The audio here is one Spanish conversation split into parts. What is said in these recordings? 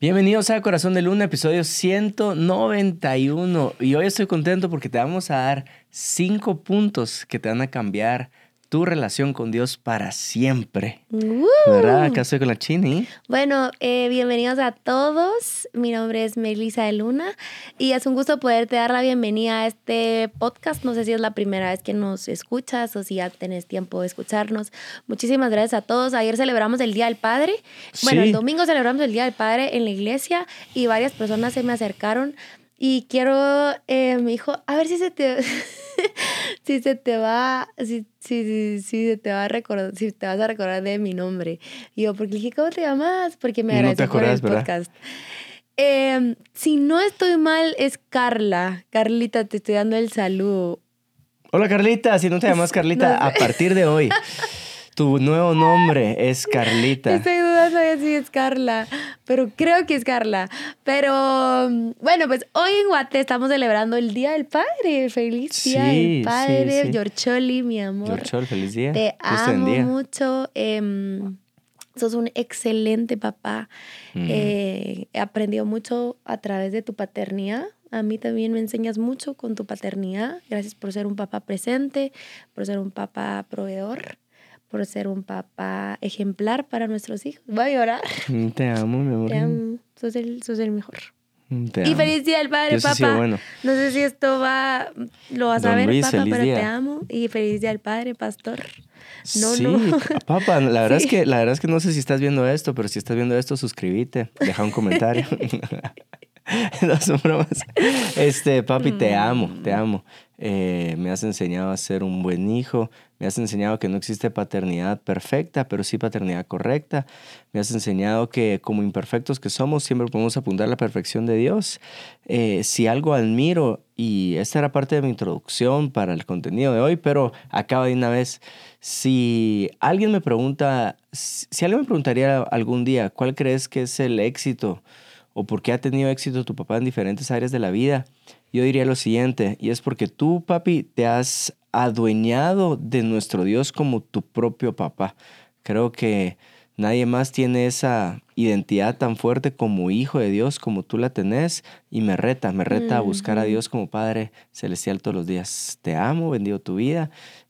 Bienvenidos a Corazón de Luna, episodio 191. Y hoy estoy contento porque te vamos a dar 5 puntos que te van a cambiar tu relación con Dios para siempre. ¿Verdad? Acá estoy con la Chini. Bueno, bienvenidos a todos. Mi nombre es Melissa de Luna y es un gusto poderte dar la bienvenida a este podcast. No sé si es la primera vez que nos escuchas o si ya tenés tiempo de escucharnos. Muchísimas gracias a todos. Ayer celebramos el Día del Padre. Bueno, Sí. el domingo celebramos el Día del Padre en la iglesia y varias personas se me acercaron y quiero, me dijo, a ver si se te... si se te va a recordar, si te vas a recordar de mi nombre. Y yo, porque le dije, ¿cómo te llamas? Porque me agradeció por el podcast. Si no estoy mal, es Carla. Carlita, te estoy dando el saludo. Hola Carlita, si no te llamas Carlita, No sé. a partir de hoy, tu nuevo nombre es Carlita. Estoy dudando de si es Carla, pero creo que es Carla. Pero bueno, pues hoy en Guate estamos celebrando el Día del Padre. Feliz Día del Padre, sí. Giorgioli, mi amor. Giorgiol, feliz día. Te Dios te amo bendiga. mucho. Sos un excelente papá. He aprendido mucho a través de tu paternidad. A mí también me enseñas mucho con tu paternidad. Gracias por ser un papá presente, por ser un papá proveedor, por ser un papá ejemplar para nuestros hijos. Voy a llorar. Te amo, mi amor. Te amo. Sos el mejor. Te Y amo. feliz día del padre, Dios ha papá. sido bueno. No sé si esto lo vas a Don ver, Luis, papá, feliz pero día. te amo. Y feliz día del padre, pastor. Sí, No. papá, la verdad Sí. es que no sé si estás viendo esto, pero si estás viendo esto, suscríbete, deja un comentario. No son bromas. Papi, te amo, te amo. Me has enseñado a ser un buen hijo. Me has enseñado que no existe paternidad perfecta, pero sí paternidad correcta. Me has enseñado que como imperfectos que somos, siempre podemos apuntar a la perfección de Dios. Si algo admiro, y esta era parte de mi introducción para el contenido de hoy, pero acaba de una vez. Si alguien me preguntaría algún día, ¿cuál crees que es el éxito? ¿O por qué ha tenido éxito tu papá en diferentes áreas de la vida? Yo diría lo siguiente, y es porque tú, papi, te has adueñado de nuestro Dios como tu propio papá. Creo que nadie más tiene esa identidad tan fuerte como hijo de Dios como tú la tenés, y me reta a buscar a Dios como Padre Celestial todos los días. Te amo, bendigo tu vida.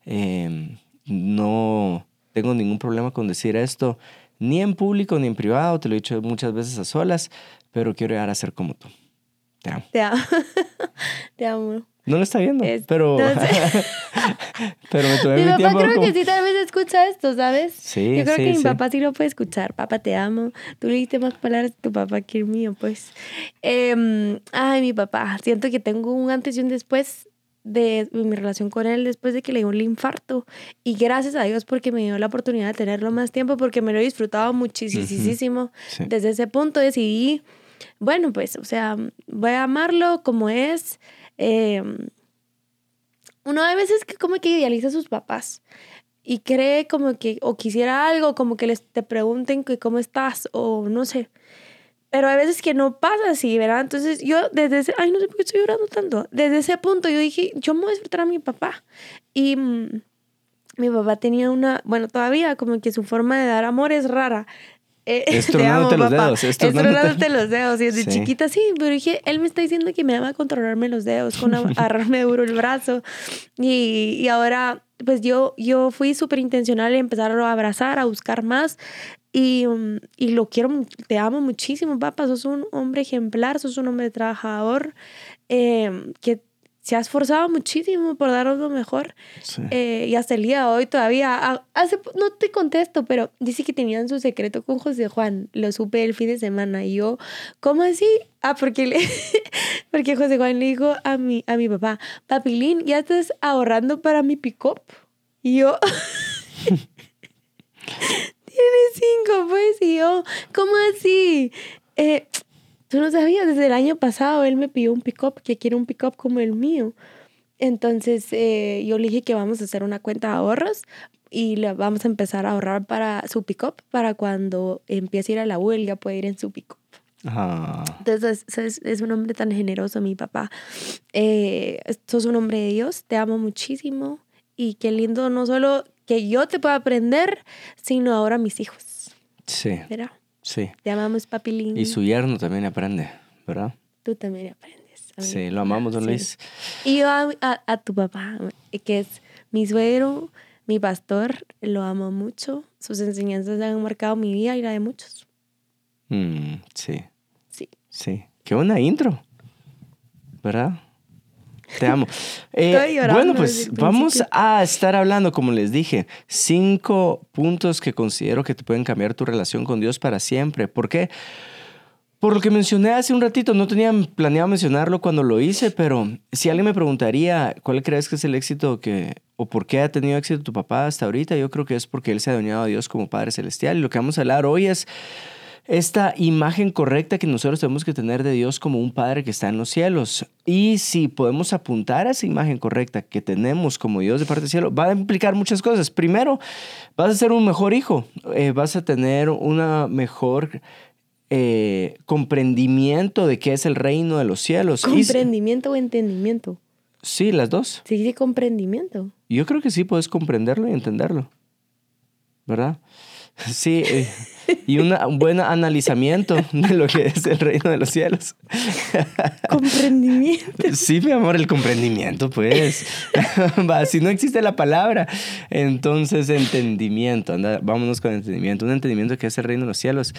No tengo ningún problema con decir esto, ni en público ni en privado, te lo he dicho muchas veces a solas, pero quiero llegar a ser como tú. Te amo. Te amo. Te amo. No lo está viendo, pero, No sé. pero me tomé Mi mi papá tiempo. creo como- que sí, tal vez escucha esto, ¿sabes? Sí, Yo creo sí, que mi sí. papá sí lo puede escuchar. Papá, te amo. Tú le diste más palabras a tu papá que el mío, pues. Mi papá. Siento que tengo un antes y un después de mi relación con él después de que le dio un infarto. Y gracias a Dios porque me dio la oportunidad de tenerlo más tiempo porque me lo he disfrutado muchísimo. Sí. Desde ese punto decidí, bueno, pues, o sea, voy a amarlo como es. Uno a veces que como que idealiza a sus papás y cree como que, o quisiera algo, como que te pregunten que cómo estás, o no sé. Pero hay veces que no pasa así, ¿verdad? Entonces yo desde ese, no sé por qué estoy llorando tanto. Desde ese punto yo dije, yo me voy a disfrutar a mi papá. Y mi papá tenía todavía como que su forma de dar amor es rara. Te amo, Tronándote los papá. dedos. Tronándote los dedos. Y desde Sí. chiquita sí, pero dije, él me está diciendo que me ama controlarme los dedos, con agarrarme duro el brazo. Y ahora, pues yo fui súper intencional en empezar a abrazar, a buscar más. Y lo quiero, te amo muchísimo, papá. Sos un hombre ejemplar, sos un hombre trabajador, que se ha esforzado muchísimo por darnos lo mejor. Sí. Y hasta el día de hoy todavía, no te contesto, pero dice que tenían su secreto con José Juan. Lo supe el fin de semana. Y yo, ¿cómo así? Porque José Juan le dijo a mi papá, Papilín, ¿ya estás ahorrando para mi pick-up? Y yo... Tiene 5, pues. Y yo, ¿cómo así? Tú no sabías, desde el año pasado él me pidió un pick-up, que quiere un pick-up como el mío. Entonces yo le dije que vamos a hacer una cuenta de ahorros y le vamos a empezar a ahorrar para su pick-up para cuando empiece a ir a la U, él ya puede ir en su pick-up. Entonces es un hombre tan generoso, mi papá. Sos un hombre de Dios, te amo muchísimo y qué lindo no solo que yo te pueda aprender, sino ahora mis hijos. Sí. ¿Verdad? Sí. Te amamos, papilín. Y su yerno también aprende, ¿verdad? Tú también aprendes. Sí, lo amamos, don Luis. Y yo a tu papá, que es mi suegro, mi pastor, lo amo mucho. Sus enseñanzas han marcado mi vida y la de muchos. Sí. Sí. Sí. Qué buena intro, ¿verdad? Te amo. Estoy llorando Bueno, desde pues el vamos principio. a estar hablando, como les dije, 5 puntos que considero que te pueden cambiar tu relación con Dios para siempre. ¿Por qué? Por lo que mencioné hace un ratito, no tenía planeado mencionarlo cuando lo hice, pero si alguien me preguntaría cuál crees que es el éxito o por qué ha tenido éxito tu papá hasta ahorita, yo creo que es porque él se ha adueñado a Dios como Padre Celestial. Y lo que vamos a hablar hoy es esta imagen correcta que nosotros tenemos que tener de Dios como un Padre que está en los cielos. Y si podemos apuntar a esa imagen correcta que tenemos como Dios de parte del cielo, va a implicar muchas cosas. Primero, vas a ser un mejor hijo, vas a tener una mejor comprendimiento de qué es el reino de los cielos. ¿Comprendimiento o entendimiento? Sí, las dos. Sí, de comprendimiento. Yo creo que sí puedes comprenderlo y entenderlo, ¿verdad? Sí, y un buen analizamiento de lo que es el reino de los cielos. Comprendimiento. Sí, mi amor, el comprendimiento, pues. Va, si no existe la palabra, entonces entendimiento. Anda, vámonos con entendimiento. Un entendimiento que es el reino de los cielos.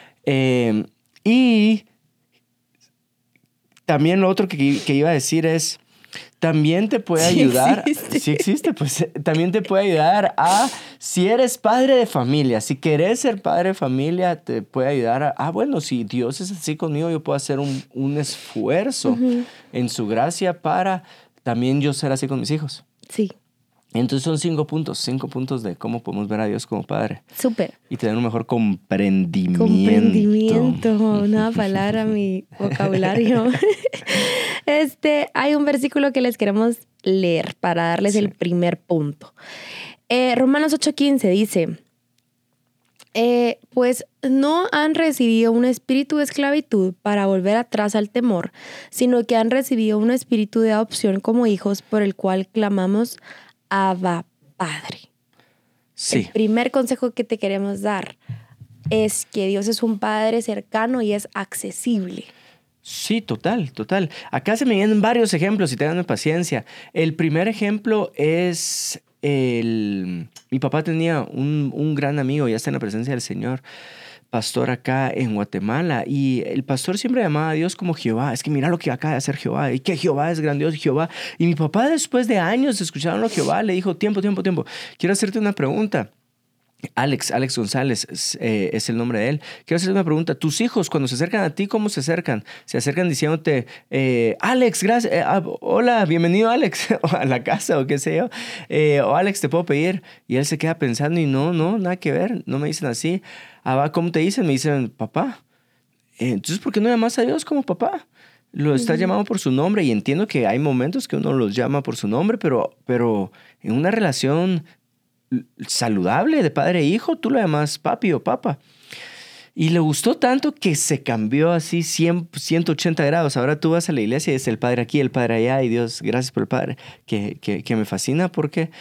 Y también lo otro que iba a decir es, también te puede ayudar, sí existe, pues también te puede ayudar si eres padre de familia, si querés ser padre de familia, te puede ayudar bueno, si Dios es así conmigo, yo puedo hacer un esfuerzo en su gracia para también yo ser así con mis hijos. Sí. Entonces son 5 puntos de cómo podemos ver a Dios como Padre. Súper. Y tener un mejor comprendimiento. Comprendimiento, una palabra en mi vocabulario. Hay un versículo que les queremos leer para darles el primer punto. Romanos 8:15 dice, pues no han recibido un espíritu de esclavitud para volver atrás al temor, sino que han recibido un espíritu de adopción como hijos por el cual clamamos Abba, Padre. Sí. El primer consejo que te queremos dar es que Dios es un Padre cercano y es accesible. Sí, total. Acá se me vienen varios ejemplos y tengan paciencia. El primer ejemplo es mi papá tenía un gran amigo, ya está en la presencia del Señor, pastor acá en Guatemala, y el pastor siempre llamaba a Dios como Jehová. Es que mira lo que acaba de hacer Jehová, y que Jehová es grandioso, Jehová. Y mi papá, después de años escuchando a Jehová, le dijo, tiempo. Quiero hacerte una pregunta. Alex González es el nombre de él. Quiero hacer una pregunta. ¿Tus hijos cuando se acercan a ti, cómo se acercan? ¿Se acercan diciéndote, Alex, gracias, hola, bienvenido Alex, a la casa o qué sé yo? O Alex, ¿te puedo pedir? Y él se queda pensando y no, nada que ver, no me dicen así. ¿Cómo te dicen? Me dicen, papá. Entonces, ¿por qué no llamas a Dios como papá? Lo estás llamando por su nombre y entiendo que hay momentos que uno los llama por su nombre, pero en una relación saludable de padre e hijo, tú lo llamas papi o papa. Y le gustó tanto que se cambió así 180 grados. Ahora tú vas a la iglesia y es el padre aquí, el padre allá, y Dios, gracias por el padre, que me fascina porque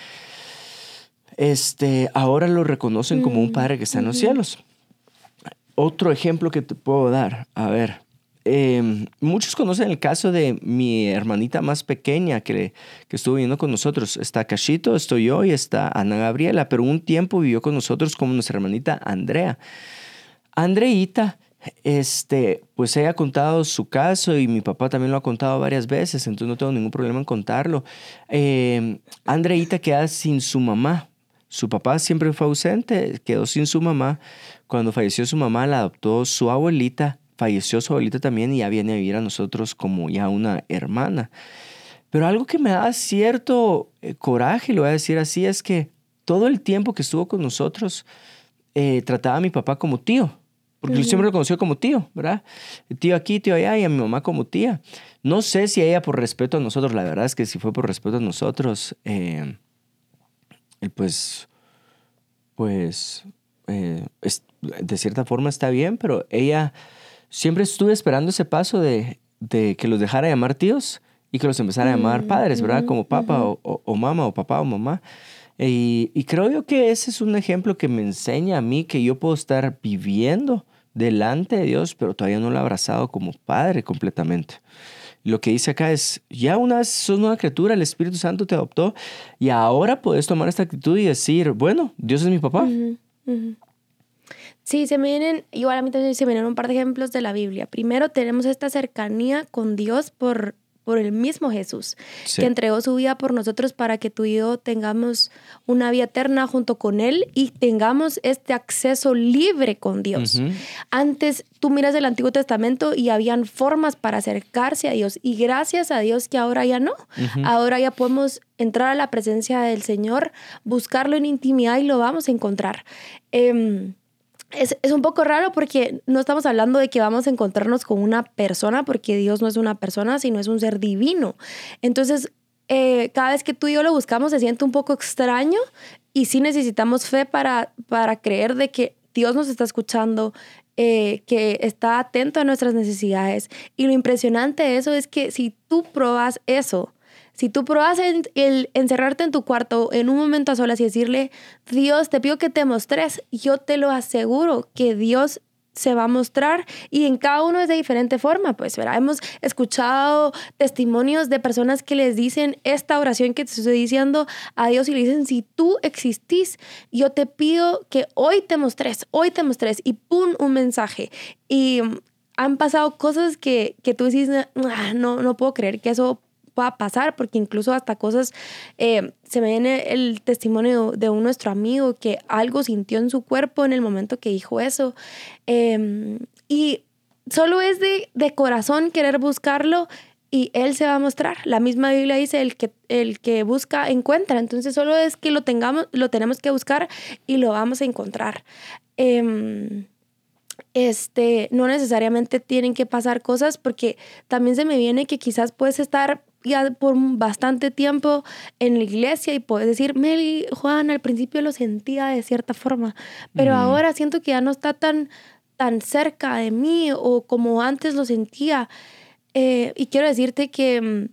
ahora lo reconocen como un padre que está en los cielos. Otro ejemplo que te puedo dar, a ver, muchos conocen el caso de mi hermanita más pequeña que estuvo viviendo con nosotros. Está Cachito, estoy yo y está Ana Gabriela, pero un tiempo vivió con nosotros como nuestra hermanita Andrea. Andreita, pues ella ha contado su caso y mi papá también lo ha contado varias veces, entonces no tengo ningún problema en contarlo. Andreita queda sin su mamá. Su papá siempre fue ausente, quedó sin su mamá. Cuando falleció su mamá, la adoptó su abuelita. Falleció su abuelita también y ya viene a vivir a nosotros como ya una hermana. Pero algo que me da cierto coraje, lo voy a decir así, es que todo el tiempo que estuvo con nosotros, trataba a mi papá como tío. Porque yo siempre lo conoció como tío, ¿verdad? Tío aquí, tío allá, y a mi mamá como tía. No sé si ella por respeto a nosotros, la verdad es que si fue por respeto a nosotros, de cierta forma está bien, pero ella siempre estuve esperando ese paso de que los dejara llamar tíos y que los empezara a llamar padres, ¿verdad? Como papá o mamá, o papá o mamá. Y creo yo que ese es un ejemplo que me enseña a mí que yo puedo estar viviendo delante de Dios, pero todavía no lo ha abrazado como padre completamente. Lo que dice acá es, ya una vez sos una criatura, el Espíritu Santo te adoptó y ahora puedes tomar esta actitud y decir, bueno, Dios es mi papá. Ujú, ujú. Sí, igual a mí también se me vienen un par de ejemplos de la Biblia. Primero tenemos esta cercanía con Dios por el mismo Jesús, Sí. que entregó su vida por nosotros para que tú y yo tengamos una vida eterna junto con Él y tengamos este acceso libre con Dios. Ujú. Antes tú miras el Antiguo Testamento y habían formas para acercarse a Dios y gracias a Dios que ahora ya no. Ujú. Ahora ya podemos entrar a la presencia del Señor, buscarlo en intimidad y lo vamos a encontrar. Es un poco raro porque no estamos hablando de que vamos a encontrarnos con una persona, porque Dios no es una persona, sino es un ser divino. Entonces, cada vez que tú y yo lo buscamos se siente un poco extraño y sí necesitamos fe para creer de que Dios nos está escuchando, que está atento a nuestras necesidades. Y lo impresionante de eso es que si tú pruebas eso, si tú pruebas el encerrarte en tu cuarto en un momento a solas y decirle, Dios, te pido que te mostres, yo te lo aseguro que Dios se va a mostrar y en cada uno es de diferente forma, pues, ¿verdad? Hemos escuchado testimonios de personas que les dicen esta oración que te estoy diciendo a Dios y le dicen, si tú existís, yo te pido que hoy te mostres y pum, un mensaje. Y han pasado cosas que tú dices, no puedo creer que eso pueda pasar, porque incluso hasta cosas, se me viene el testimonio de un nuestro amigo que algo sintió en su cuerpo en el momento que dijo eso, y solo es de corazón querer buscarlo y Él se va a mostrar. La misma Biblia dice, el que busca, encuentra. Entonces solo es que lo tenemos que buscar y lo vamos a encontrar. No necesariamente tienen que pasar cosas, porque también se me viene que quizás puedes estar ya por bastante tiempo en la iglesia y puedes decir, Meli, Juan, al principio lo sentía de cierta forma, pero ahora siento que ya no está tan cerca de mí o como antes lo sentía. Y quiero decirte que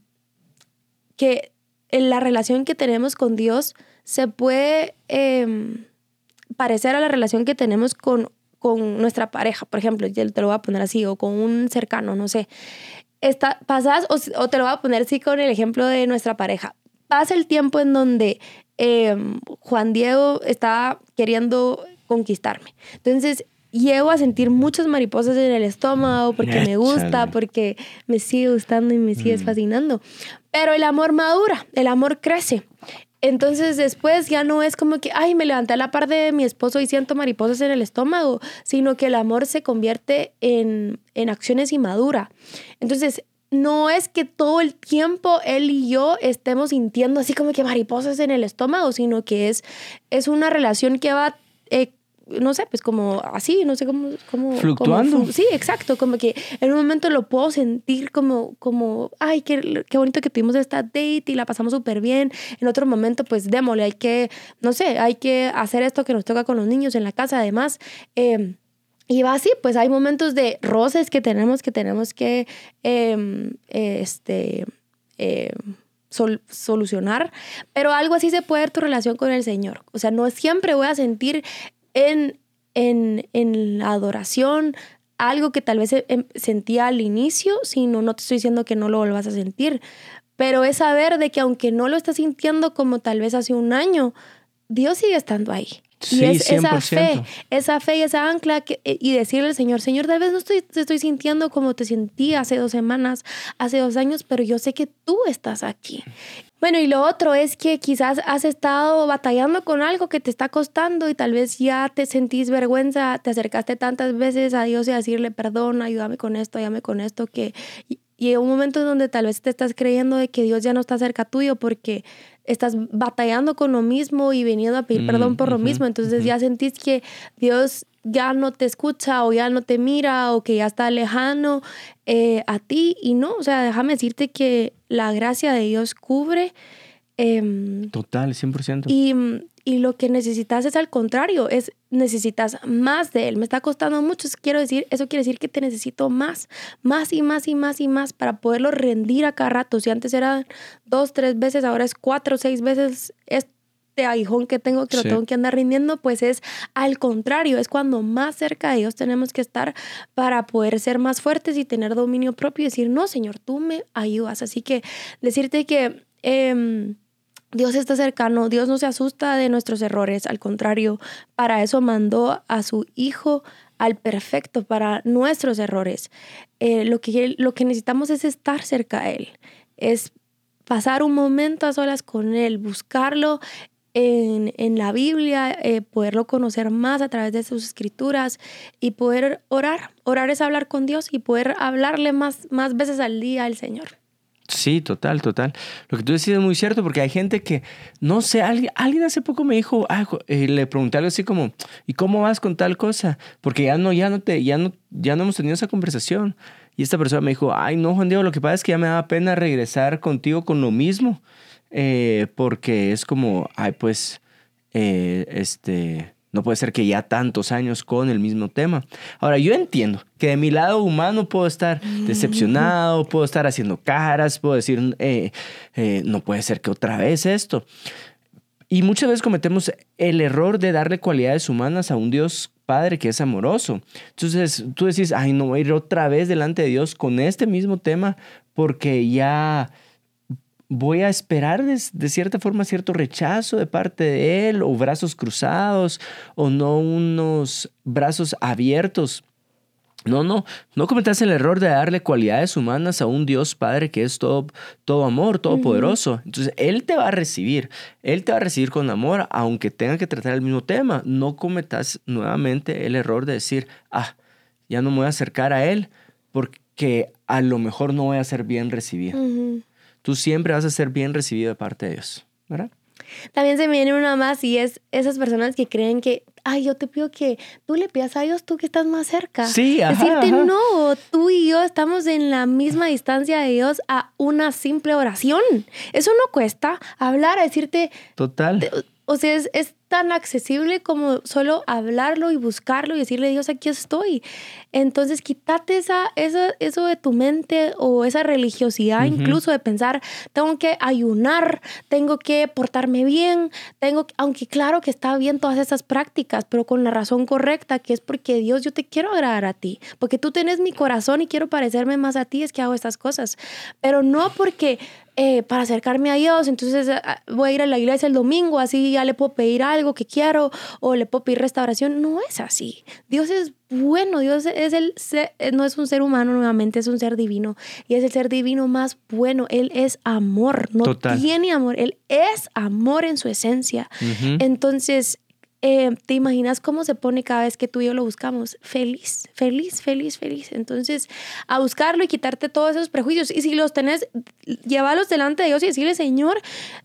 la relación que tenemos con Dios se puede parecer a la relación que tenemos con nuestra pareja, por ejemplo, yo te lo voy a poner así, o con un cercano, no sé. Pasas, o te lo voy a poner así con el ejemplo de nuestra pareja. Pasa el tiempo en donde Juan Diego está queriendo conquistarme. Entonces, llego a sentir muchas mariposas en el estómago porque me gusta, Échale. porque me sigue gustando y me sigue fascinando. Pero el amor madura, el amor crece. Entonces después ya no es como que, ay, me levanté a la par de mi esposo y siento mariposas en el estómago, sino que el amor se convierte en acciones y madura. Entonces, no es que todo el tiempo él y yo estemos sintiendo así como que mariposas en el estómago, sino que es una relación que va, no sé, pues como así, no sé cómo Fluctuando. sí, exacto, como que en un momento lo puedo sentir como ay, qué bonito que tuvimos esta date y la pasamos súper bien. En otro momento, pues démosle, hay que hacer esto que nos toca con los niños en la casa, además. Y va así, pues hay momentos de roces que tenemos que solucionar, pero algo así se puede ver tu relación con el Señor. O sea, no siempre voy a sentir en la adoración algo que tal vez sentía al inicio, sino no te estoy diciendo que no lo vuelvas a sentir, pero es saber de que aunque no lo estás sintiendo como tal vez hace un año, Dios sigue estando ahí. Sí, Y es 100%. esa fe y esa ancla y decirle al Señor, Señor, tal vez no te estoy sintiendo como te sentí hace 2 semanas, hace 2 años, pero yo sé que tú estás aquí. Bueno, y lo otro es que quizás has estado batallando con algo que te está costando y tal vez ya te sentís vergüenza, te acercaste tantas veces a Dios y a decirle, perdón, ayúdame con esto, que... Y hay un momento en donde tal vez te estás creyendo de que Dios ya no está cerca tuyo porque estás batallando con lo mismo y veniendo a pedir perdón por lo mismo. Entonces ya sentís que Dios ya no te escucha o ya no te mira o que ya está lejano a ti. Y no, o sea, déjame decirte que la gracia de Dios cubre. Total, 100%. Y lo que necesitas es al contrario, necesitas más de Él. Me está costando mucho, eso quiere decir que te necesito más y más y más y más para poderlo rendir a cada rato. Si antes era 2, 3 veces, ahora es 4, 6 veces. este aguijón que tengo, que lo tengo que andar rindiendo, pues es al contrario, es cuando más cerca de Dios tenemos que estar para poder ser más fuertes y tener dominio propio y decir, no, Señor, tú me ayudas. Así que decirte que Dios está cercano, Dios no se asusta de nuestros errores, al contrario, para eso mandó a su Hijo al perfecto para nuestros errores. Lo que necesitamos es estar cerca a Él, es pasar un momento a solas con Él, buscarlo en la Biblia, poderlo conocer más a través de sus escrituras y poder orar. Orar es hablar con Dios y poder hablarle más veces al día al Señor. Sí, total. Lo que tú decís es muy cierto porque hay gente que, no sé, alguien hace poco me dijo, le pregunté algo así como, ¿y cómo vas con tal cosa? Porque ya no hemos tenido esa conversación. Y esta persona me dijo, ay, no, Juan Diego, lo que pasa es que ya me da pena regresar contigo con lo mismo. Porque es como, no puede ser que ya tantos años con el mismo tema. Ahora, yo entiendo que de mi lado humano puedo estar decepcionado, puedo estar haciendo caras, puedo decir, no puede ser que otra vez esto. Y muchas veces cometemos el error de darle cualidades humanas a un Dios Padre que es amoroso. Entonces tú decís, ay, no voy a ir otra vez delante de Dios con este mismo tema porque ya voy a esperar de cierta forma cierto rechazo de parte de Él o brazos cruzados o no unos brazos abiertos. No cometas el error de darle cualidades humanas a un Dios Padre que es todo amor, todopoderoso. Entonces, Él te va a recibir con amor, aunque tenga que tratar el mismo tema. No cometas nuevamente el error de decir, ya no me voy a acercar a Él porque a lo mejor no voy a ser bien recibido. Tú siempre vas a ser bien recibido de parte de Dios, ¿verdad? También se me viene una más y es esas personas que creen que, yo te pido que tú le pidas a Dios, tú que estás más cerca. Sí, Decirte, no, tú y yo estamos en la misma distancia de Dios a una simple oración. Eso no cuesta hablar, a decirte. Total. O sea, es tan accesible como solo hablarlo y buscarlo y decirle, Dios, aquí estoy. Entonces, quítate eso de tu mente o esa religiosidad incluso de pensar, tengo que ayunar, tengo que portarme bien, aunque claro que está bien todas esas prácticas, pero con la razón correcta, que es porque Dios, yo te quiero agradar a ti, porque tú tienes mi corazón y quiero parecerme más a ti, es que hago estas cosas. Pero no porque para acercarme a Dios, entonces voy a ir a la iglesia el domingo, así ya le puedo pedir algo que quiero o le puedo pedir restauración. No es así. Dios es bueno, Dios no es un ser humano nuevamente, es un ser divino y es el ser divino más bueno. Él es amor, no tiene amor, Él es amor en su esencia. Entonces, ¿te imaginas cómo se pone cada vez que tú y yo lo buscamos? Feliz. Entonces, a buscarlo y quitarte todos esos prejuicios. Y si los tenés, llévalos delante de Dios y decirle, Señor,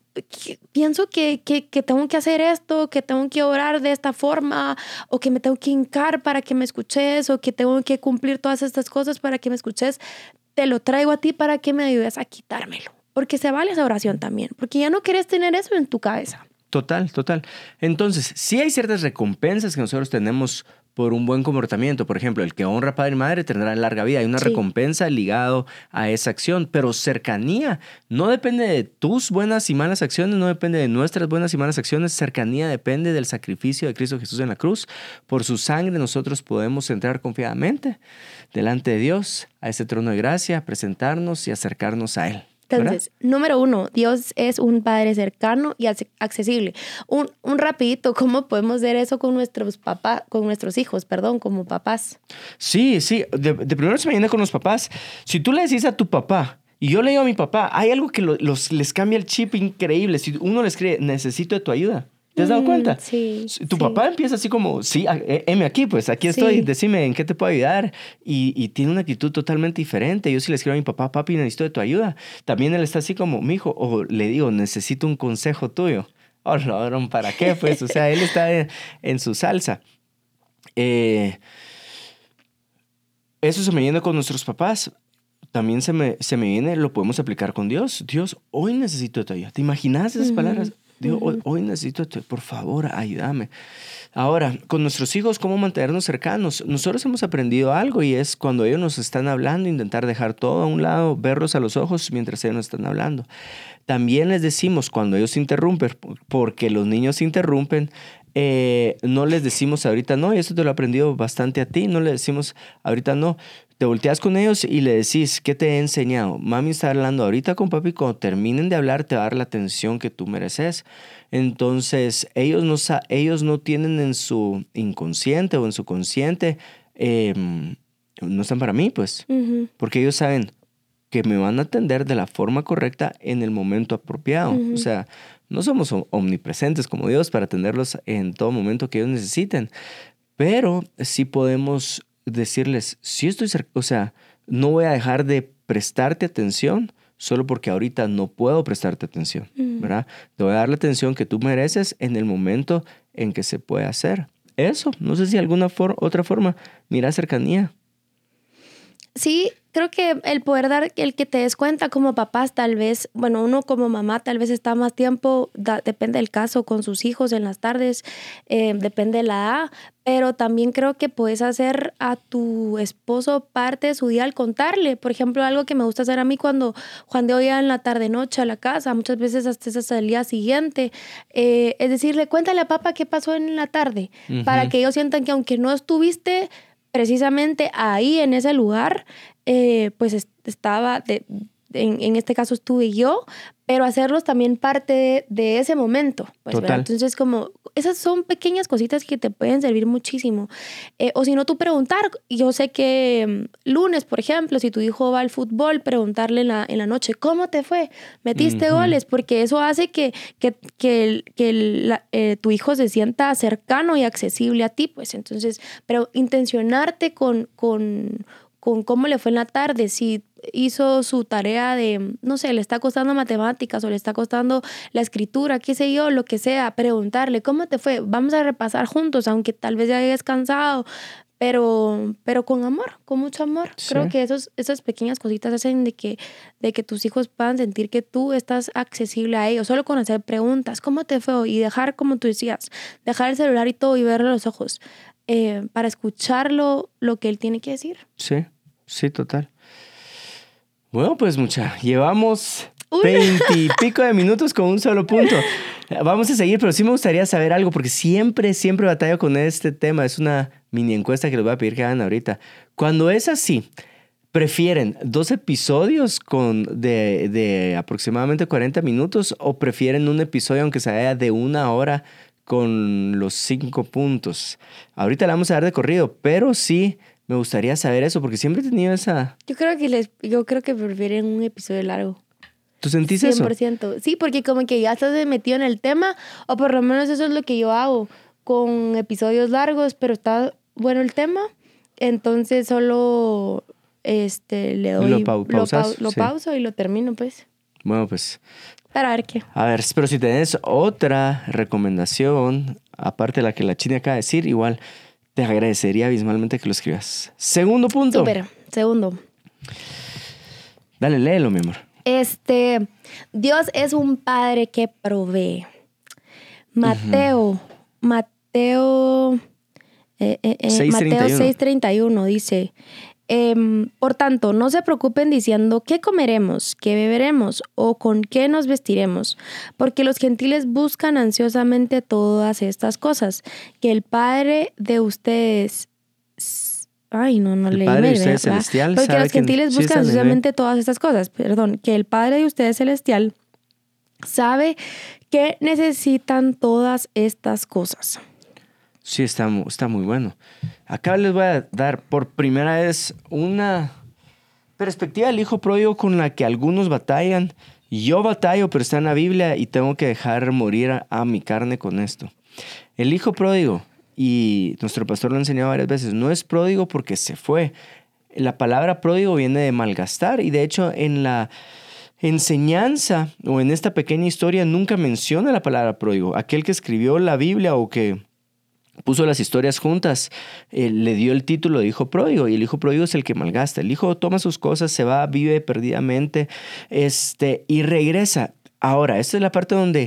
pienso que tengo que hacer esto, que tengo que orar de esta forma, o que me tengo que hincar para que me escuches, o que tengo que cumplir todas estas cosas para que me escuches. Te lo traigo a ti para que me ayudes a quitármelo. Porque se vale esa oración también, porque ya no quieres tener eso en tu cabeza. Total. Entonces, sí hay ciertas recompensas que nosotros tenemos por un buen comportamiento. Por ejemplo, el que honra a padre y madre tendrá larga vida. Hay una recompensa ligado a esa acción, pero cercanía no depende de tus buenas y malas acciones, no depende de nuestras buenas y malas acciones. Cercanía depende del sacrificio de Cristo Jesús en la cruz. Por su sangre nosotros podemos entrar confiadamente delante de Dios, a ese trono de gracia, presentarnos y acercarnos a Él. Entonces, número 1, Dios es un Padre cercano y accesible. Un rapidito, ¿cómo podemos ver eso con nuestros hijos, como papás? Sí. De primero se me viene con los papás. Si tú le decís a tu papá, y yo le digo a mi papá, hay algo que les cambia el chip increíble. Si uno le escribe, necesito de tu ayuda. ¿Te has dado cuenta? Sí. Tu papá empieza así como, sí, aquí, pues aquí estoy, decime en qué te puedo ayudar. Y tiene una actitud totalmente diferente. Yo sí le escribo a mi papá, papi, necesito de tu ayuda. También él está así como, mijo, o le digo, necesito un consejo tuyo. Oh, no, ¿para qué? Pues, o sea, él está en su salsa. Eso se me viene con nuestros papás. También se me viene, lo podemos aplicar con Dios. Dios, hoy necesito de tu ayuda. ¿Te imaginas esas palabras? Dios, hoy necesito, por favor, ayúdame. Ahora, con nuestros hijos, ¿cómo mantenernos cercanos? Nosotros hemos aprendido algo y es cuando ellos nos están hablando, intentar dejar todo a un lado, verlos a los ojos mientras ellos nos están hablando. También les decimos cuando ellos interrumpen, porque los niños interrumpen, no les decimos ahorita no, y eso te lo he aprendido bastante a ti, no le decimos ahorita no. Te volteas con ellos y le decís, ¿qué te he enseñado? Mami está hablando ahorita con papi, cuando terminen de hablar te va a dar la atención que tú mereces. Entonces, ellos no tienen en su inconsciente o en su consciente, no están para mí, pues, porque ellos saben que me van a atender de la forma correcta en el momento apropiado. O sea, no somos omnipresentes como Dios para atenderlos en todo momento que ellos necesiten, pero sí podemos decirles, sí estoy cerca, o sea, no voy a dejar de prestarte atención solo porque ahorita no puedo prestarte atención, ¿verdad? Te voy a dar la atención que tú mereces en el momento en que se puede hacer. Eso, no sé si alguna otra forma, mira cercanía. Sí, creo que el poder dar, el que te des cuenta como papás, tal vez, bueno, uno como mamá tal vez está más tiempo, depende del caso, con sus hijos en las tardes, depende de la edad, pero también creo que puedes hacer a tu esposo parte de su día al contarle. Por ejemplo, algo que me gusta hacer a mí cuando Juan de iba en la tarde-noche a la casa, muchas veces hasta el día siguiente, es decirle, cuéntale a papá qué pasó en la tarde, para que ellos sientan que aunque no estuviste precisamente ahí en ese lugar, pues estaba, en este caso estuve yo, pero hacerlos también parte de ese momento. Pues, Total. Entonces, como esas son pequeñas cositas que te pueden servir muchísimo. O si no, tú preguntar. Yo sé que lunes, por ejemplo, si tu hijo va al fútbol, preguntarle en la noche, ¿cómo te fue? ¿Metiste goles? Porque eso hace que tu hijo se sienta cercano y accesible a ti. Pues entonces, pero intencionarte con cómo le fue en la tarde, si hizo su tarea de, no sé, le está costando matemáticas o le está costando la escritura, qué sé yo, lo que sea, preguntarle, ¿cómo te fue? Vamos a repasar juntos, aunque tal vez ya hayas cansado, pero con amor, con mucho amor. Sí. Creo que esas pequeñas cositas hacen de que tus hijos puedan sentir que tú estás accesible a ellos, solo con hacer preguntas, ¿cómo te fue? Y dejar, como tú decías, dejar el celular y todo y verle a los ojos. Para escucharlo, lo que él tiene que decir. Sí, total. Bueno, pues llevamos 20 y pico de minutos con un solo punto. Vamos a seguir, pero sí me gustaría saber algo, porque siempre batallo con este tema. Es una mini encuesta que les voy a pedir que hagan ahorita. Cuando es así, ¿prefieren 2 episodios de aproximadamente 40 minutos o prefieren un episodio aunque sea de 1 hora con los 5 puntos? Ahorita le vamos a dar de corrido, pero sí me gustaría saber eso, porque siempre he tenido esa... Yo creo que prefieren un episodio largo. ¿Tú sentís 100%. eso? Sí, porque como que ya estás metido en el tema, o por lo menos eso es lo que yo hago con episodios largos, pero está bueno el tema, entonces solo le doy... Lo pauso y lo termino, pues. Bueno, pues... Para ver qué. A ver, pero si tenés otra recomendación, aparte de la que la Chini acaba de decir, igual te agradecería abismalmente que lo escribas. Segundo punto. Súper, segundo. Dale, léelo, mi amor. Dios es un padre que provee. Mateo 6:31 dice... por tanto, no se preocupen diciendo qué comeremos, qué beberemos o con qué nos vestiremos, porque los gentiles buscan ansiosamente todas estas cosas, que el Padre de ustedes... Ay, no leí. El Padre de ustedes celestial. Porque los gentiles buscan ansiosamente todas estas cosas. Perdón, que el Padre de ustedes celestial sabe que necesitan todas estas cosas. Sí, está muy bueno. Acá les voy a dar por primera vez una perspectiva del hijo pródigo con la que algunos batallan. Yo batallo, pero está en la Biblia y tengo que dejar morir a mi carne con esto. El hijo pródigo, y nuestro pastor lo ha enseñado varias veces, no es pródigo porque se fue. La palabra pródigo viene de malgastar, y de hecho en la enseñanza o en esta pequeña historia nunca menciona la palabra pródigo. Aquel que escribió la Biblia o que puso las historias juntas, le dio el título de hijo pródigo, y el hijo pródigo es el que malgasta. El hijo toma sus cosas, se va, vive perdidamente y regresa. Ahora, esta es la parte donde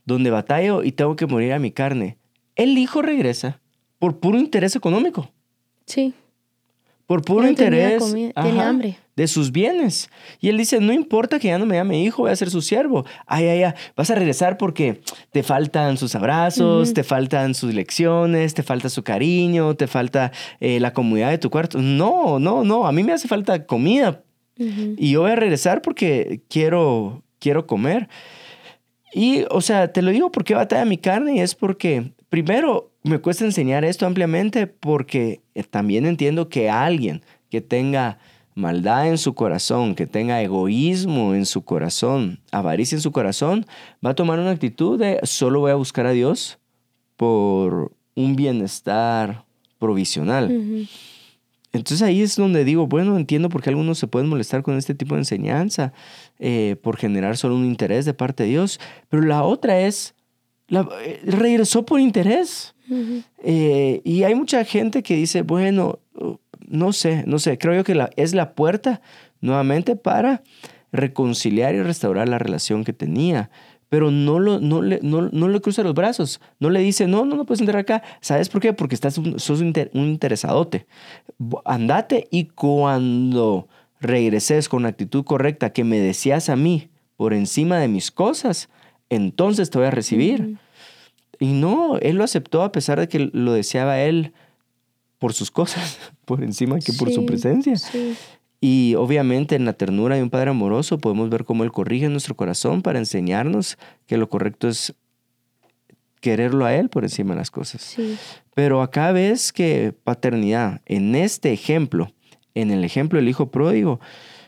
donde batallo y tengo que morir a mi carne. El hijo regresa por puro interés económico. Sí. Por puro No tenía interés comida, tenía hambre. de sus bienes. Y él dice, no importa que ya no me llame hijo, voy a ser su siervo. Ay, vas a regresar porque te faltan sus abrazos, te faltan sus lecciones, te falta su cariño, te falta la comodidad de tu cuarto. No, a mí me hace falta comida. Y yo voy a regresar porque quiero comer. Y, o sea, te lo digo porque batalla mi carne y es porque, primero, me cuesta enseñar esto ampliamente porque también entiendo que alguien que tenga maldad en su corazón, que tenga egoísmo en su corazón, avaricia en su corazón, va a tomar una actitud de solo voy a buscar a Dios por un bienestar provisional. Entonces ahí es donde digo, bueno, entiendo por qué algunos se pueden molestar con este tipo de enseñanza, por generar solo un interés de parte de Dios, pero la otra es, regresó por interés. Y hay mucha gente que dice, bueno, no sé, creo yo que es la puerta nuevamente para reconciliar y restaurar la relación que tenía. Pero no le cruza los brazos. No le dice, no puedes entrar acá. ¿Sabes por qué? Porque sos un interesadote. Andate y cuando regreses con la actitud correcta que me deseas a mí por encima de mis cosas, entonces te voy a recibir. Y no, él lo aceptó a pesar de que lo deseaba él por sus cosas, por encima que por su presencia. Sí. Y obviamente en la ternura de un padre amoroso podemos ver cómo él corrige nuestro corazón para enseñarnos que lo correcto es quererlo a él por encima de las cosas. Sí. Pero acá ves que paternidad, en este ejemplo, en el ejemplo del hijo pródigo,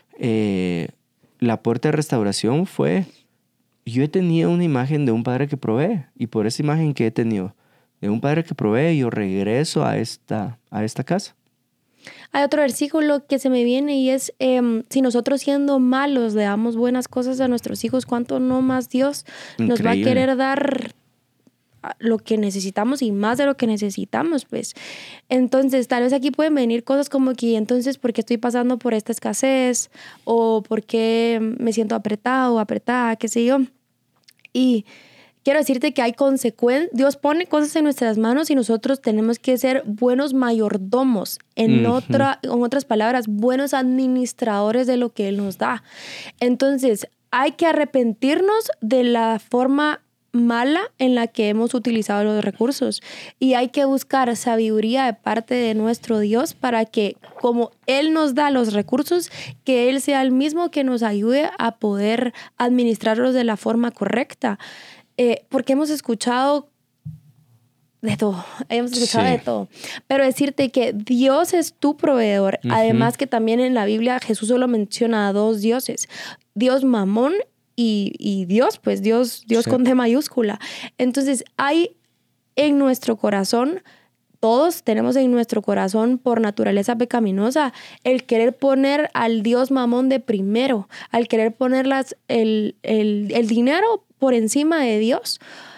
la puerta de restauración fue, yo he tenido una imagen de un padre que provee, y por esa imagen que he tenido de un padre que provee, yo regreso a esta casa. Hay otro versículo que se me viene y es, si nosotros siendo malos le damos buenas cosas a nuestros hijos, ¿cuánto no más Dios nos va a querer dar lo que necesitamos y más de lo que necesitamos? Pues entonces tal vez aquí pueden venir cosas como que entonces ¿por qué estoy pasando por esta escasez? O ¿por qué me siento apretado o apretada? Qué sé yo. Y quiero decirte que hay consecuencias. Dios pone cosas en nuestras manos y nosotros tenemos que ser buenos mayordomos. En otras palabras, buenos administradores de lo que Él nos da. Entonces, hay que arrepentirnos de la forma mala en la que hemos utilizado los recursos. Y hay que buscar sabiduría de parte de nuestro Dios para que, como Él nos da los recursos, que Él sea el mismo que nos ayude a poder administrarlos de la forma correcta. Porque hemos escuchado de todo, de todo. Pero decirte que Dios es tu proveedor. Además que también en la Biblia Jesús solo menciona a dos dioses. Dios Mamón y Dios, pues Dios con D mayúscula. Entonces hay en nuestro corazón, todos tenemos en nuestro corazón por naturaleza pecaminosa el querer poner al Dios Mamón de primero, al querer poner el dinero por encima de Dios.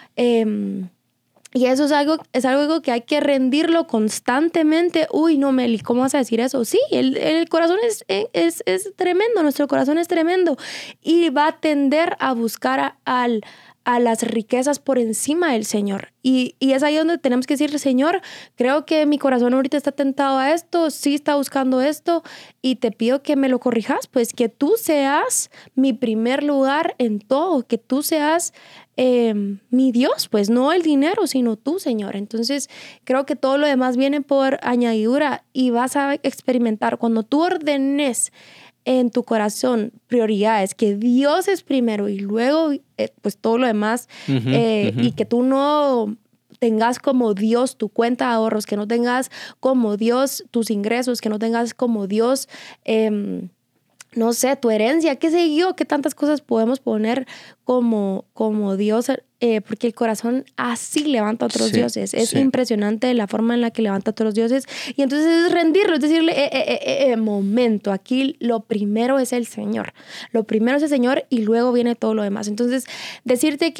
Y eso es algo que hay que rendirlo constantemente. Uy, no, Meli, ¿cómo vas a decir eso? Sí, el corazón es tremendo, nuestro corazón es tremendo. Y va a tender a buscar a las riquezas por encima del Señor. Y es ahí donde tenemos que decirle, Señor, creo que mi corazón ahorita está tentado a esto, sí está buscando esto, y te pido que me lo corrijas, pues que tú seas mi primer lugar en todo, que tú seas mi Dios, pues no el dinero, sino tú, Señor. Entonces creo que todo lo demás viene por añadidura y vas a experimentar cuando tú ordenes en tu corazón prioridades, que Dios es primero y luego pues todo lo demás, y que tú no tengas como Dios tu cuenta de ahorros, que no tengas como Dios tus ingresos, que no tengas como Dios no sé, tu herencia, qué sé yo, qué tantas cosas podemos poner como Dios, porque el corazón así levanta a otros dioses. Es impresionante la forma en la que levanta a otros dioses. Y entonces es rendirlo, es decirle, momento, aquí lo primero es el Señor. Lo primero es el Señor y luego viene todo lo demás. Entonces, decirte que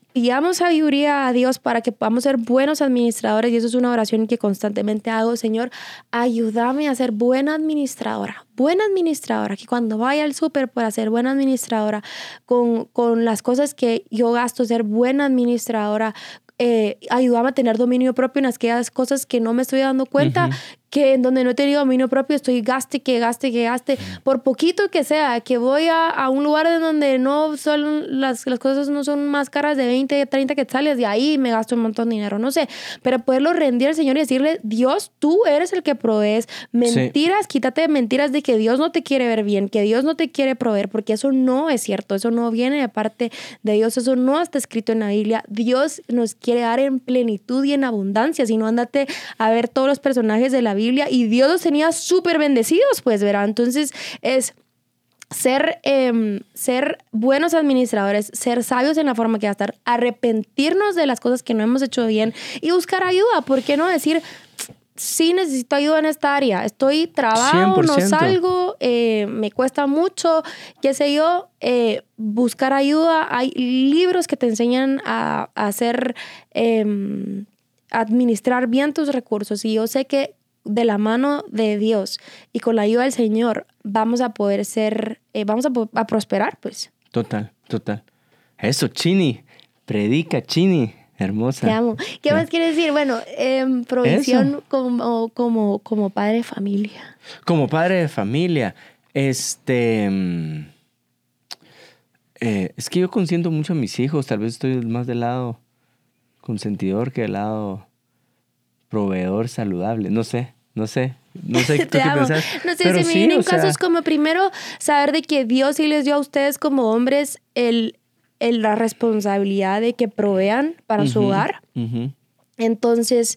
pidamos sabiduría a Dios para que podamos ser buenos administradores, y eso es una oración que constantemente hago. Señor, ayúdame a ser buena administradora, que cuando vaya al súper pueda ser buena administradora, con las cosas que yo gasto, ser buena administradora. Ayúdame a tener dominio propio en aquellas cosas que no me estoy dando cuenta, Ujú. que en donde no he tenido dominio propio estoy gaste, por poquito que sea, que voy a un lugar en donde no son las cosas no son más caras de 20, 30 quetzales, de ahí me gasto un montón de dinero, no sé, pero poderlo rendir al Señor y decirle, Dios, tú eres el que provees, mentiras, quítate de mentiras de que Dios no te quiere ver bien, que Dios no te quiere proveer, porque eso no es cierto, eso no viene de parte de Dios, eso no está escrito en la Biblia. Dios nos quiere dar en plenitud y en abundancia, si no, ándate a ver todos los personajes de la Biblia y Dios los tenía súper bendecidos, pues, ¿verdad? Entonces es ser buenos administradores, ser sabios en la forma que gastar, arrepentirnos de las cosas que no hemos hecho bien y buscar ayuda. ¿Por qué no decir, sí necesito ayuda en esta área? Estoy trabado, no 100%. salgo, me cuesta mucho, qué sé yo, buscar ayuda. Hay libros que te enseñan a hacer, administrar bien tus recursos, y yo sé que de la mano de Dios y con la ayuda del Señor vamos a poder a prosperar, pues. Total. Eso, Chini. Predica, Chini. Hermosa. Te amo. ¿Qué más quieres decir? Bueno, provisión Eso. como padre de familia. Como padre de familia, es que yo consiento mucho a mis hijos. Tal vez estoy más del lado consentidor que del lado proveedor saludable. No sé. ¿Tú Te qué amo. pensás? No sé, Pero se me sí, vienen o sea, casos como, primero, saber de que Dios sí les dio a ustedes como hombres la responsabilidad de que provean para su hogar. ujú. Entonces,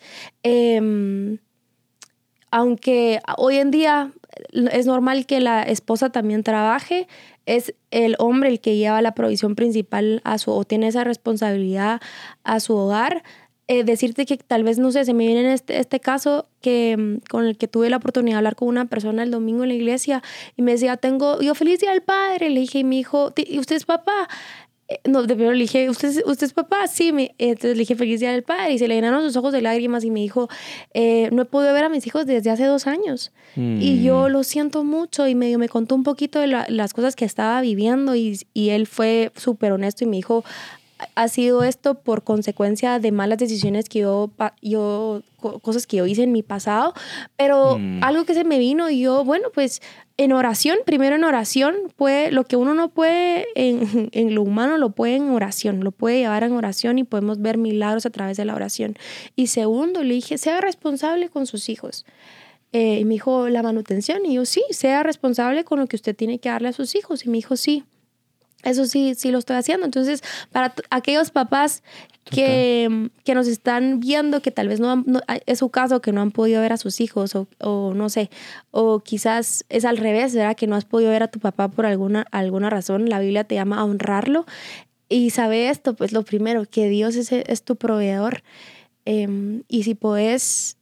aunque hoy en día es normal que la esposa también trabaje, es el hombre el que lleva la provisión principal o tiene esa responsabilidad a su hogar. Decirte que tal vez, no sé, se me viene en este caso con el que tuve la oportunidad de hablar con una persona el domingo en la iglesia, y me decía, yo feliz día del padre. Le dije, y mi hijo, ¿y usted es papá? No, de primero le dije, ¿Usted es papá? Sí. Entonces le dije, feliz día del padre. Y se le llenaron sus ojos de lágrimas y me dijo, no he podido ver a mis hijos desde hace 2 años. Y yo lo siento mucho, y me contó un poquito de las cosas que estaba viviendo, y él fue súper honesto y me dijo, ha sido esto por consecuencia de malas decisiones que cosas que yo hice en mi pasado, pero algo que se me vino, y yo, bueno, pues primero en oración, lo que uno no puede en lo humano, lo puede en oración, lo puede llevar en oración, y podemos ver milagros a través de la oración. Y segundo, le dije, sea responsable con sus hijos. Y me dijo, la manutención, y yo, sí, sea responsable con lo que usted tiene que darle a sus hijos. Y me dijo, sí. Eso sí lo estoy haciendo. Entonces, para aquellos papás que nos están viendo, que tal vez no es su caso, que no han podido ver a sus hijos, o no sé, o quizás es al revés, ¿verdad? Que no has podido ver a tu papá por alguna razón, la Biblia te llama a honrarlo. Y sabe esto, pues lo primero, que Dios es tu proveedor. Y si puedes,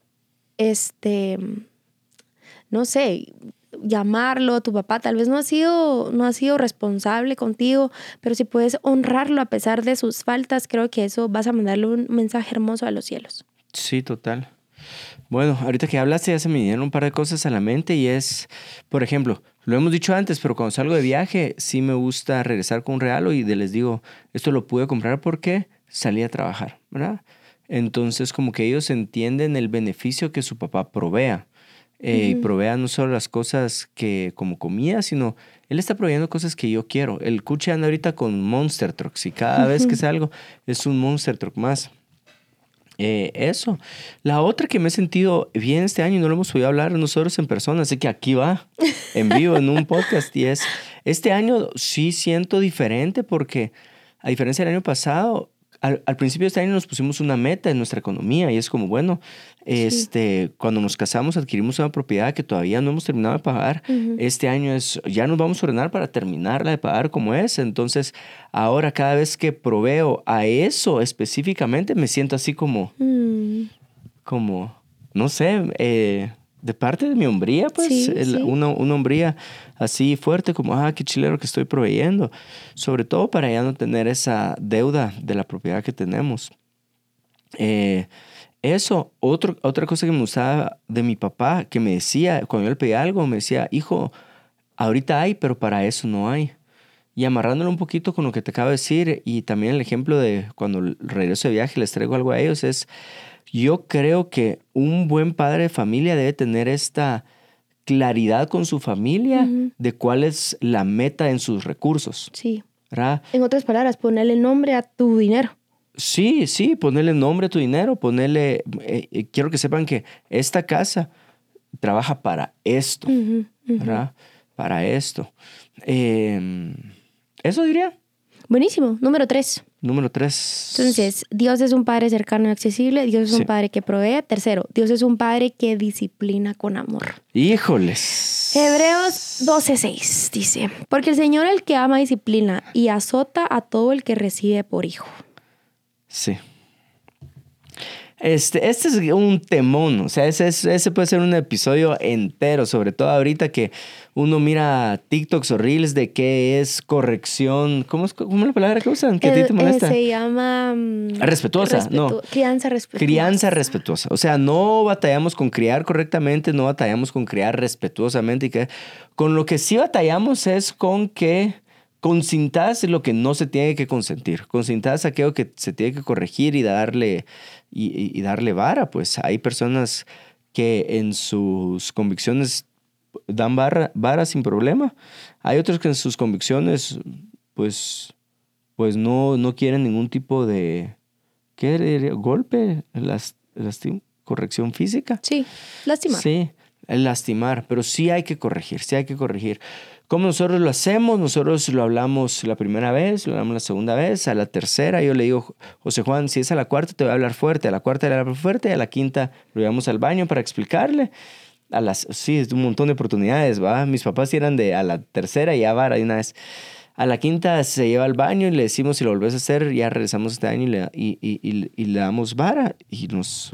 no sé, llamarlo, tu papá tal vez no ha sido responsable contigo, pero si puedes honrarlo a pesar de sus faltas, creo que eso vas a mandarle un mensaje hermoso a los cielos. Sí, total. Bueno, ahorita que hablaste ya se me vinieron un par de cosas a la mente, y es, por ejemplo, lo hemos dicho antes, pero cuando salgo de viaje sí me gusta regresar con un regalo y les digo, esto lo pude comprar porque salí a trabajar, ¿verdad? Entonces como que ellos entienden el beneficio que su papá provea. Y provea no solo las cosas que como comida, sino él está proveyendo cosas que yo quiero. El Cuchi anda ahorita con Monster Trucks y cada vez que salgo es un Monster Truck más. Eso. La otra que me he sentido bien este año y no lo hemos podido hablar nosotros en persona, así que aquí va, en vivo, en un podcast, y es, este año sí siento diferente porque a diferencia del año pasado, al principio de este año nos pusimos una meta en nuestra economía y es como, bueno, cuando nos casamos adquirimos una propiedad que todavía no hemos terminado de pagar. Este año ya nos vamos a ordenar para terminarla de pagar como es. Entonces, ahora cada vez que proveo a eso específicamente, me siento así como, no sé, de parte de mi hombría, pues, Sí, sí. una hombría así fuerte como, qué chilero que estoy proveyendo. Sobre todo para ya no tener esa deuda de la propiedad que tenemos. Otra cosa que me gustaba de mi papá, que me decía, cuando yo le pedía algo, me decía, hijo, ahorita hay, pero para eso no hay. Y amarrándolo un poquito con lo que te acabo de decir, y también el ejemplo de cuando regreso de viaje les traigo algo a ellos, es, yo creo que un buen padre de familia debe tener esta claridad con su familia de cuál es la meta en sus recursos. Sí. ¿Verdad? En otras palabras, ponerle nombre a tu dinero. Sí, ponerle nombre a tu dinero, quiero que sepan que esta casa trabaja para esto, ¿verdad? Para esto. Eso diría. Buenísimo. Número 3. Número 3. Entonces, Dios es un padre cercano y accesible. Dios es un padre que provee. Tercero, Dios es un padre que disciplina con amor. Híjoles. Hebreos 12:6 dice, porque el Señor el que ama disciplina y azota a todo el que recibe por hijo. Sí. Este es un temón, o sea, ese puede ser un episodio entero, sobre todo ahorita que uno mira TikToks o Reels de qué es corrección. ¿Cómo es la palabra que usan? ¿Que a ti te molesta? Se llama... respetuosa, no. Crianza respetuosa. Crianza respetuosa. O sea, no batallamos con criar correctamente, no batallamos con criar respetuosamente. Con lo que sí batallamos es con que consintas lo que no se tiene que consentir. Consintas aquello que se tiene que corregir y darle vara. Pues hay personas que en sus convicciones dan vara sin problema. Hay otros que en sus convicciones pues no quieren ningún tipo de golpe, corrección física. Sí, lastimar. Sí, lastimar, pero sí hay que corregir. ¿Cómo nosotros lo hacemos? Nosotros lo hablamos la primera vez, lo hablamos la segunda vez, a la tercera yo le digo, José Juan, si es a la cuarta te voy a hablar fuerte, a la cuarta le voy a hablar fuerte, y a la quinta lo llevamos al baño para explicarle. Sí, es un montón de oportunidades, ¿va? Mis papás eran a la tercera y ya vara de una vez. A la quinta se lleva al baño y le decimos si lo volvés a hacer, ya regresamos este año y le damos vara y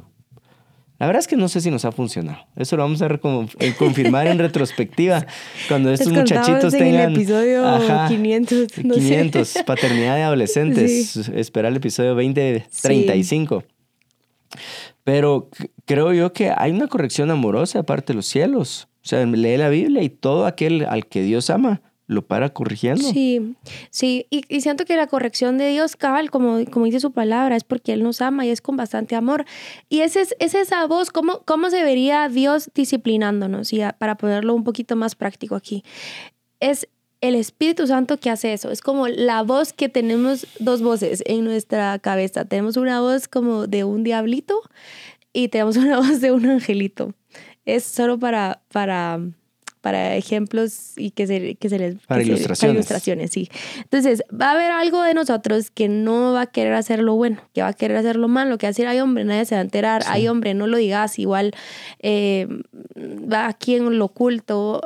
La verdad es que no sé si nos ha funcionado. Eso lo vamos a confirmar en retrospectiva. Cuando estos muchachitos tengan... el episodio 500, no 500, sé. paternidad de adolescentes. Sí. Espera el episodio 2035. Sí. Pero creo yo que hay una corrección amorosa aparte de los cielos. O sea, lee la Biblia y todo aquel al que Dios ama lo para corrigiendo. Sí. Y siento que la corrección de Dios, cabal, como dice su palabra, es porque Él nos ama y es con bastante amor. Y es esa voz, ¿cómo se vería Dios disciplinándonos? Y para ponerlo un poquito más práctico aquí, es el Espíritu Santo que hace eso. Es como la voz que tenemos, dos voces en nuestra cabeza. Tenemos una voz como de un diablito y tenemos una voz de un angelito. Es solo para ejemplos y que se les... Para ilustraciones, sí. Entonces, va a haber algo de nosotros que no va a querer hacer lo bueno, que va a querer hacer lo malo, que va a decir, ay, hombre, nadie se va a enterar, sí. Ay, hombre, no lo digas, igual va aquí en lo oculto,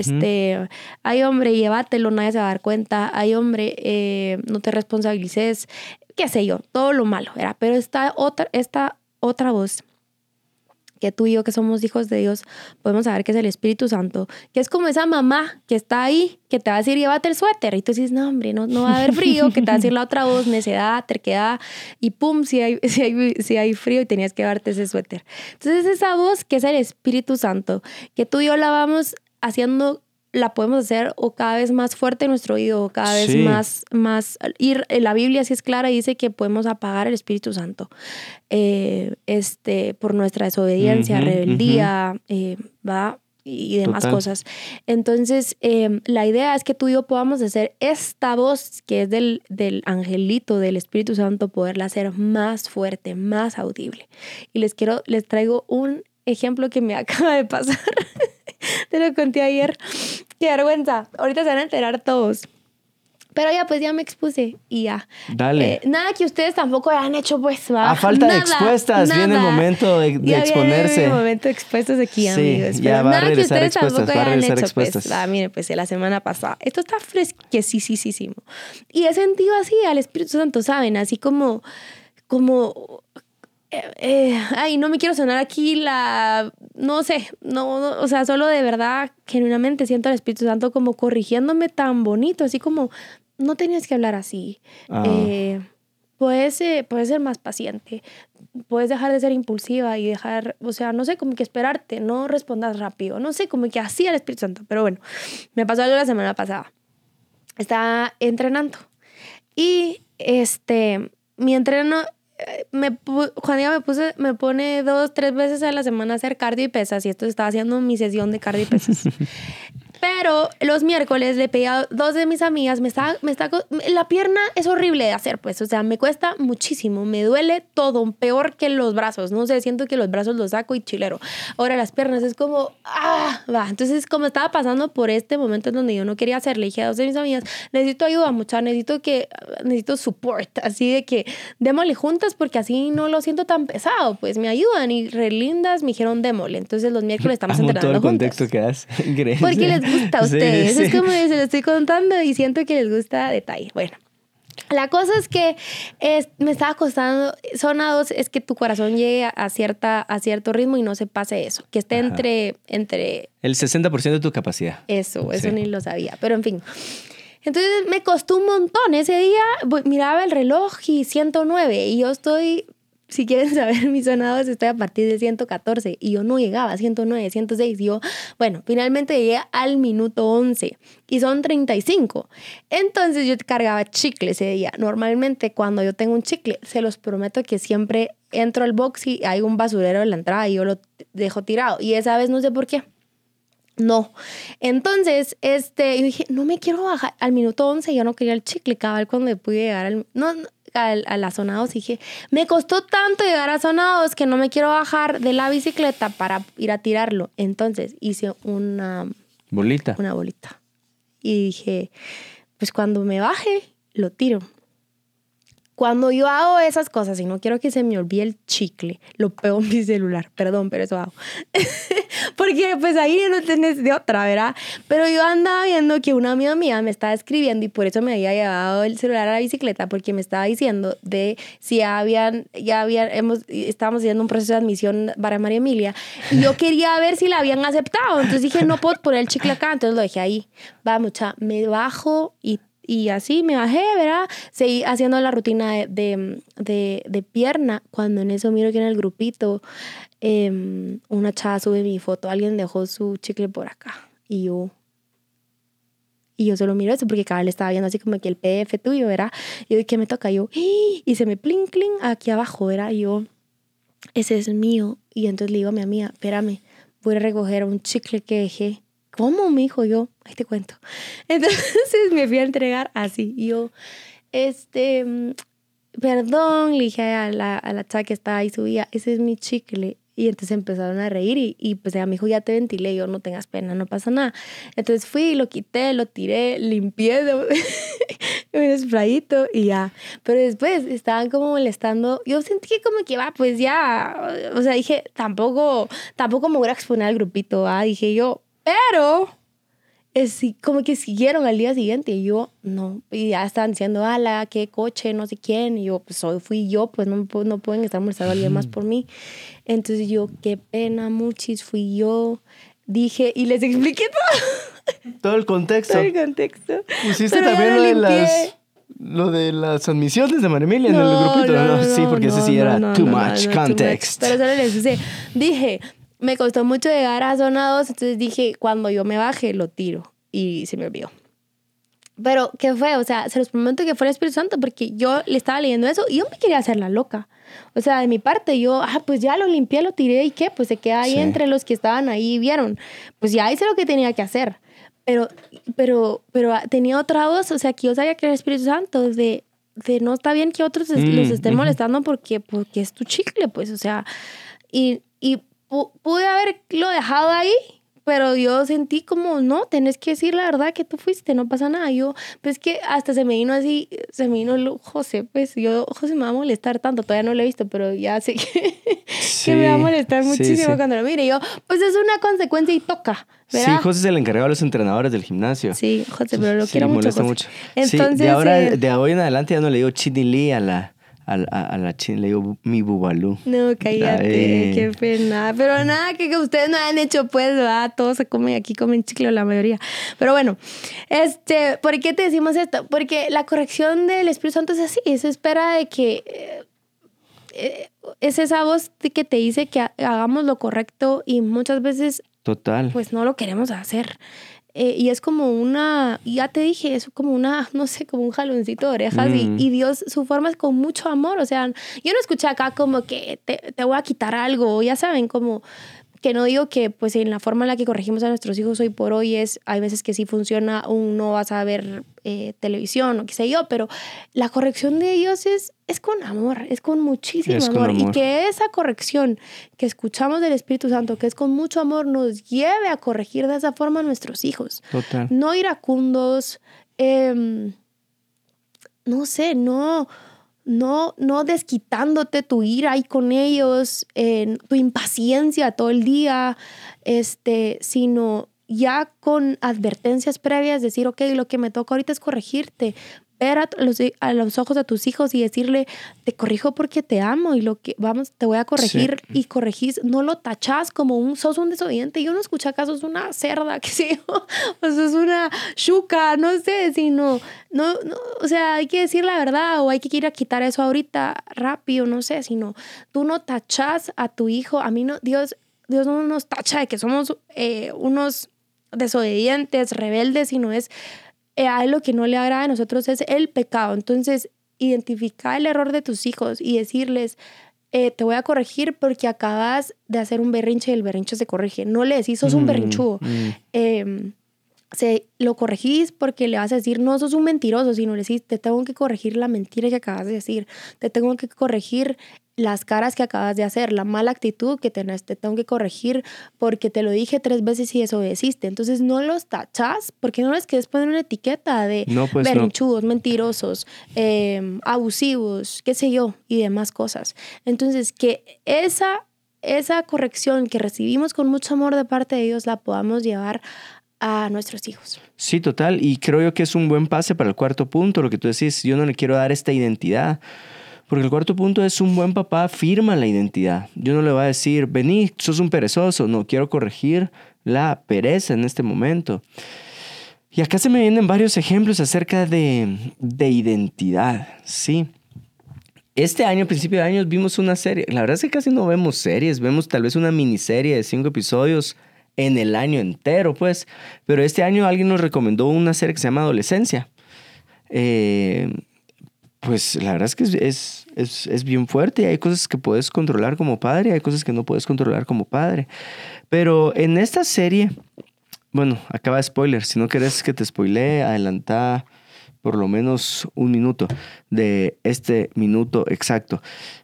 ay, hombre, llévatelo, nadie se va a dar cuenta, ay, hombre, no te responsabilices, qué sé yo, todo lo malo, ¿verdad? Pero esta otra voz, que tú y yo que somos hijos de Dios podemos saber que es el Espíritu Santo, que es como esa mamá que está ahí, que te va a decir, llévate el suéter, y tú dices, no hombre, no va a haber frío, que te va a decir la otra voz, necedad, terquedad, y pum, si hay frío y tenías que llevarte ese suéter. Entonces esa voz que es el Espíritu Santo, que tú y yo la vamos haciendo, la podemos hacer o cada vez más fuerte en nuestro oído, o cada vez más la Biblia sí es clara y dice que podemos apagar el Espíritu Santo por nuestra desobediencia, rebeldía, ¿va? Y demás cosas. Entonces, la idea es que tú y yo podamos hacer esta voz que es del angelito, del Espíritu Santo, poderla hacer más fuerte, más audible. Y les traigo un ejemplo que me acaba de pasar. Te lo conté ayer. Qué vergüenza. Ahorita se van a enterar todos. Pero ya me expuse y ya. Dale. Nada que ustedes tampoco hayan hecho, pues, va. A falta de expuestas, viene el momento de exponerse. Viene el momento de expuestas aquí, amigos. Sí, ya va a regresar expuestas, Pues, mire, pues, la semana pasada. Esto está fresquecísimo. Y he sentido así al Espíritu Santo, ¿saben? Así como Ay, no me quiero sonar aquí no sé, o sea, solo de verdad, genuinamente siento al Espíritu Santo como corrigiéndome tan bonito, así como, no tenías que hablar así. Puedes ser más paciente, puedes dejar de ser impulsiva y dejar, o sea, no sé, como que esperarte, no respondas rápido, no sé, como que así al Espíritu Santo. Pero bueno, me pasó algo la semana pasada. Estaba entrenando y mi entreno, Juan Diego me pone 2-3 veces a la semana a hacer cardio y pesas, y esto estaba haciendo mi sesión de cardio y pesas. Pero los miércoles le pedí a 2 de mis amigas, la pierna es horrible de hacer, pues, o sea, me cuesta muchísimo, me duele todo, peor que los brazos, no sé, siento que los brazos los saco y chilero. Ahora las piernas es como, va. Entonces, como estaba pasando por este momento en donde yo no quería hacer, le dije a 2 de mis amigas, necesito ayuda, mucha, necesito support, así de que démosle juntas porque así no lo siento tan pesado, pues me ayudan y re lindas me dijeron démosle. Entonces los miércoles estamos entrenando todo el juntas. contexto que das. Increíble. Porque les gusta a ustedes. Sí. Es como se lo estoy contando y siento que les gusta detalle. Bueno, la cosa es que me estaba costando, sonados, es que tu corazón llegue a cierto ritmo y no se pase eso, que esté entre el 60% de tu capacidad. Eso ni lo sabía, pero en fin. Entonces me costó un montón. Ese día miraba el reloj y 109 y yo estoy... Si quieren saber mis sonados, estoy a partir de 114 y yo no llegaba a 109, 106. Y yo, bueno, finalmente llegué al minuto 11 y son 35. Entonces yo cargaba chicle ese día. Normalmente cuando yo tengo un chicle, se los prometo que siempre entro al box y hay un basurero en la entrada y yo lo dejo tirado. Y esa vez no sé por qué. No. Entonces, yo dije, no me quiero bajar al minuto 11. Yo no quería el chicle, cabal, cuando pude llegar a la Sonados. Dije, me costó tanto llegar a Sonados que no me quiero bajar de la bicicleta para ir a tirarlo. Entonces, hice una bolita. Y dije, pues cuando me baje, lo tiro. Cuando yo hago esas cosas y no quiero que se me olvide el chicle, lo pego en mi celular. Perdón, pero eso hago. Porque pues ahí no tenés de otra, ¿verdad? Pero yo andaba viendo que una amiga mía me estaba escribiendo y por eso me había llevado el celular a la bicicleta, porque me estaba diciendo de si estábamos haciendo un proceso de admisión para María Emilia y yo quería ver si la habían aceptado. Entonces dije, no puedo poner el chicle acá, entonces lo dejé ahí. Va, mucha, me bajo y así me bajé, ¿verdad? Seguí haciendo la rutina de pierna. Cuando en eso miro que en el grupito una chava sube mi foto. Alguien dejó su chicle por acá. Y yo solo miro eso porque cada vez le estaba viendo así como que el PDF tuyo, ¿verdad? Y yo, ¿qué me toca? Yo, y se me pling, cling aquí abajo, ¿verdad? Y yo, ese es mío. Y entonces le digo a mi amiga, espérame, voy a recoger un chicle que dejé. ¿Cómo? Me dijo yo. Ahí te cuento. Entonces me fui a entregar así. Y yo, perdón, le dije a la chava que estaba ahí subía, ese es mi chicle. Y entonces empezaron a reír y pues ella me dijo, ya te ventilé. Y yo, no tengas pena, no pasa nada. Entonces fui, lo quité, lo tiré, limpié un sprayito y ya. Pero después estaban como molestando. Yo sentí que como que va, pues ya. O sea, dije, tampoco me voy a exponer al grupito, ¿va? Dije yo, pero como que siguieron al día siguiente y yo no, y ya estaban diciendo, ala, qué coche, no sé quién, y yo, pues hoy fui yo, pues no pueden estar molestando a alguien más por mí. Entonces yo, qué pena, muchis, fui yo, dije, y les expliqué todo el contexto. Pusiste pero también lo de las admisiones de María Emilia en el grupito. No, sí, porque ese sí era too much context. Pero solo les puse, dije, me costó mucho llegar a zona 2, entonces dije, cuando yo me baje, lo tiro. Y se me olvidó. Pero, ¿qué fue? O sea, se los prometo que fue el Espíritu Santo, porque yo le estaba leyendo eso y yo me quería hacer la loca. O sea, de mi parte, yo, pues ya lo limpié, lo tiré, ¿y qué? Pues se queda ahí entre los que estaban ahí y vieron. Pues ya hice lo que tenía que hacer. Pero tenía otra voz, o sea, que yo sabía que era el Espíritu Santo, de no está bien que otros los estén molestando porque es tu chicle, pues, o sea, y pude haberlo dejado ahí, pero yo sentí como, no, tenés que decir la verdad que tú fuiste, no pasa nada. Yo, pues que hasta se me vino José, pues José me va a molestar tanto, todavía no lo he visto, pero ya sé que me va a molestar muchísimo cuando lo mire. Y yo, pues es una consecuencia y toca, ¿verdad? Sí, José es el encargado de los entrenadores del gimnasio. Sí, José, pero lo quiero mucho, José. Mucho. Entonces, de hoy en adelante ya no le digo Chini Lee a a la chin le digo mi bubalú. No, cállate, qué pena. Pero nada, que ustedes no han hecho, pues, ¿verdad? Todos se comen, aquí comen chicle la mayoría. Pero bueno, ¿por qué te decimos esto? Porque la corrección del Espíritu Santo es así, se espera de que... es esa voz que te dice que hagamos lo correcto y muchas veces... Total. Pues no lo queremos hacer. Y es como ya te dije, es como no sé, como un jaloncito de orejas. Y Dios, su forma es con mucho amor. O sea, yo no escuché acá como que te voy a quitar algo. Ya saben, como que no digo que pues en la forma en la que corregimos a nuestros hijos hoy por hoy hay veces que sí funciona, no vas a ver televisión o qué sé yo, pero la corrección de Dios es con amor, es con muchísimo amor. Y que esa corrección que escuchamos del Espíritu Santo, que es con mucho amor, nos lleve a corregir de esa forma a nuestros hijos. Total. No iracundos, no sé, no desquitándote tu ira ahí con ellos, tu impaciencia todo el día, sino ya con advertencias previas, decir, ok, lo que me toca ahorita es corregirte, ver a los ojos de tus hijos y decirle, te corrijo porque te amo y te voy a corregir. Sí. Y corregís, no lo tachás como sos un desobediente. Yo no escuché acá, sos una cerda, qué sé yo, o sos una chuca, no sé, sino, no, o sea, hay que decir la verdad o hay que ir a quitar eso ahorita rápido, no sé, sino tú no tachás a tu hijo. A mí no, Dios no nos tacha de que somos unos desobedientes, rebeldes, sino es... a él lo que no le agrada a nosotros es el pecado. Entonces, identificar el error de tus hijos y decirles, te voy a corregir porque acabas de hacer un berrinche y el berrinche se corrige. No le decís, sos un berrinchudo. Lo corregís porque le vas a decir, no sos un mentiroso, sino le decís, te tengo que corregir la mentira que acabas de decir. Te tengo que corregir las caras que acabas de hacer, la mala actitud que tenés, te tengo que corregir porque te lo dije 3 veces y desobedeciste. Entonces no los tachás, porque no les quieres poner una etiqueta de berrinchudos, mentirosos, abusivos, qué sé yo, y demás cosas. Entonces que esa corrección que recibimos con mucho amor de parte de Dios la podamos llevar a nuestros hijos. Sí, total. Y creo yo que es un buen pase para el cuarto punto, lo que tú decís, yo no le quiero dar esta identidad. Porque el cuarto punto es un buen papá firma la identidad. Yo no le voy a decir, vení, sos un perezoso. No, quiero corregir la pereza en este momento. Y acá se me vienen varios ejemplos acerca de identidad, ¿sí? Este año, a principio de año, vimos una serie. La verdad es que casi no vemos series. Vemos tal vez una miniserie de 5 episodios en el año entero, pues. Pero este año alguien nos recomendó una serie que se llama Adolescencia. Pues la verdad es que es bien fuerte. Hay cosas que puedes controlar como padre, hay cosas que no puedes controlar como padre. Pero en esta serie, bueno, acaba spoiler. Si no querés que te spoilee, adelantá por lo menos 1 minuto de este minuto exacto.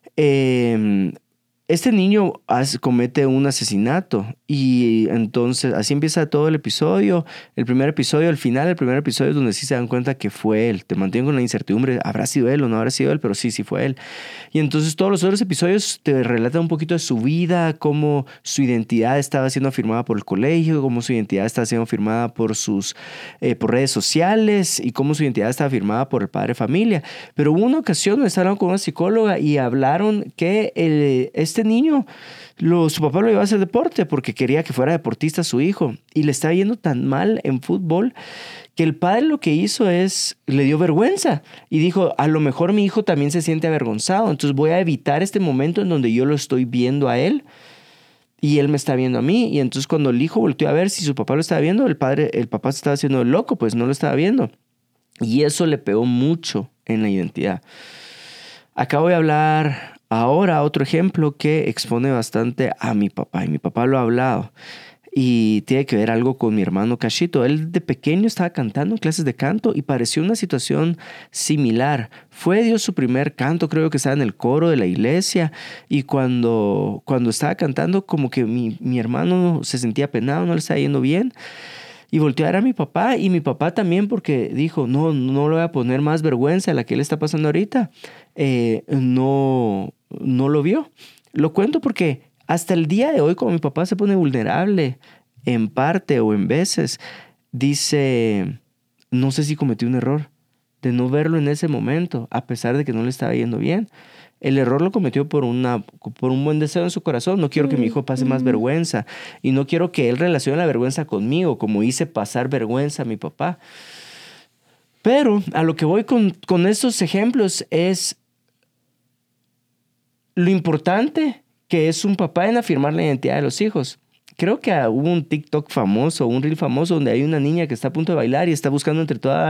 Este niño comete un asesinato y entonces así empieza todo el episodio. El primer episodio, al final del primer episodio es donde sí se dan cuenta que fue él. Te mantienen con la incertidumbre, ¿habrá sido él o no habrá sido él? Pero sí fue él. Y entonces todos los otros episodios te relatan un poquito de su vida, cómo su identidad estaba siendo afirmada por el colegio, cómo su identidad estaba siendo afirmada por redes sociales y cómo su identidad estaba afirmada por el padre de familia. Pero hubo una ocasión donde estaban con una psicóloga y hablaron que este niño, su papá lo iba a hacer deporte porque quería que fuera deportista su hijo y le estaba yendo tan mal en fútbol que el padre lo que hizo le dio vergüenza y dijo, a lo mejor mi hijo también se siente avergonzado, entonces voy a evitar este momento en donde yo lo estoy viendo a él y él me está viendo a mí. Y entonces cuando el hijo volteó a ver si su papá lo estaba viendo, el papá se estaba haciendo loco, pues no lo estaba viendo. Y eso le pegó mucho en la identidad. Acá voy a hablar ahora otro ejemplo que expone bastante a mi papá. Y mi papá lo ha hablado. Y tiene que ver algo con mi hermano Cachito. Él de pequeño estaba cantando en clases de canto y pareció una situación similar. Dio su primer canto, creo que estaba en el coro de la iglesia. Y cuando estaba cantando, como que mi hermano se sentía penado, no le estaba yendo bien. Y volteó a ver a mi papá, y mi papá también, porque dijo, no le voy a poner más vergüenza a la que él está pasando ahorita. No lo vio. Lo cuento porque hasta el día de hoy, cuando mi papá se pone vulnerable, en parte o en veces, dice, no sé si cometí un error. de no verlo en ese momento, a pesar de que no le estaba yendo bien. El error lo cometió por un buen deseo en su corazón. No quiero que mi hijo pase más vergüenza. Y no quiero que él relacione la vergüenza conmigo, como hice pasar vergüenza a mi papá. Pero a lo que voy con estos ejemplos es lo importante que es un papá en afirmar la identidad de los hijos. Creo que hubo un TikTok famoso, un reel famoso, donde hay una niña que está a punto de bailar y está buscando entre toda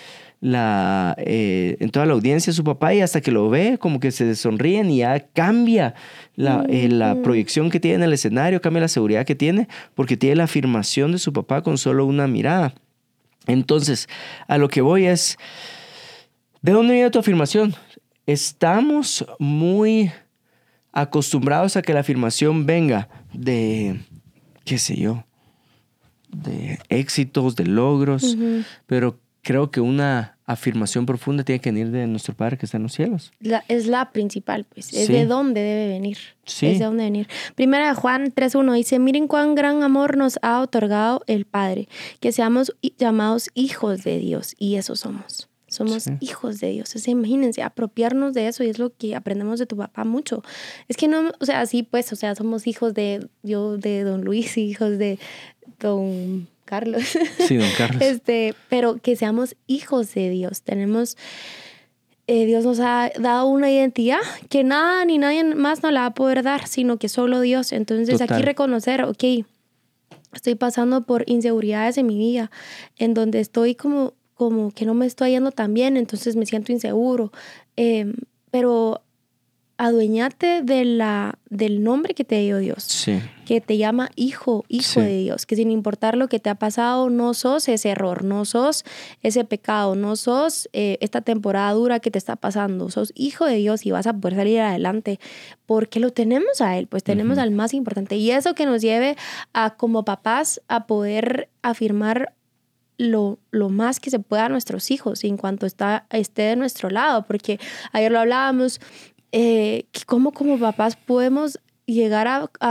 en toda la audiencia a su papá, y hasta que lo ve como que se sonríen y ya cambia la proyección que tiene en el escenario, cambia la seguridad que tiene, porque tiene la afirmación de su papá con solo una mirada. Entonces, a lo que voy es, ¿de dónde viene tu afirmación? Estamos muy acostumbrados a que la afirmación venga de, qué sé yo, de éxitos, de logros, pero creo que una afirmación profunda tiene que venir de nuestro Padre que está en los cielos. Es la principal, pues. Es Sí. de dónde debe venir. Sí. Es de dónde venir. Primera de Juan 3:1 dice, miren cuán gran amor nos ha otorgado el Padre, que seamos llamados hijos de Dios. Y eso somos. Somos hijos de Dios. Entonces, imagínense, apropiarnos de eso, y es lo que aprendemos de tu papá mucho. Es que no, o sea, sí, pues, o sea, somos hijos de don Luis, hijos de don Carlos. Sí, don Carlos. Pero que seamos hijos de Dios. Dios nos ha dado una identidad que nada ni nadie más nos la va a poder dar, sino que solo Dios. Entonces, Total. aquí reconocer, ok, estoy pasando por inseguridades en mi vida, en donde estoy como que no me estoy yendo tan bien, entonces me siento inseguro. Pero adueñate del nombre que te dio Dios. Sí. Que te llama hijo de Dios. Que sin importar lo que te ha pasado, no sos ese error, no sos ese pecado, no sos esta temporada dura que te está pasando. Sos hijo de Dios y vas a poder salir adelante porque lo tenemos a Él, pues tenemos al más importante. Y eso que nos lleve a, como papás, a poder afirmar lo más que se pueda a nuestros hijos en cuanto esté de nuestro lado. Porque ayer lo hablábamos, cómo como papás podemos llegar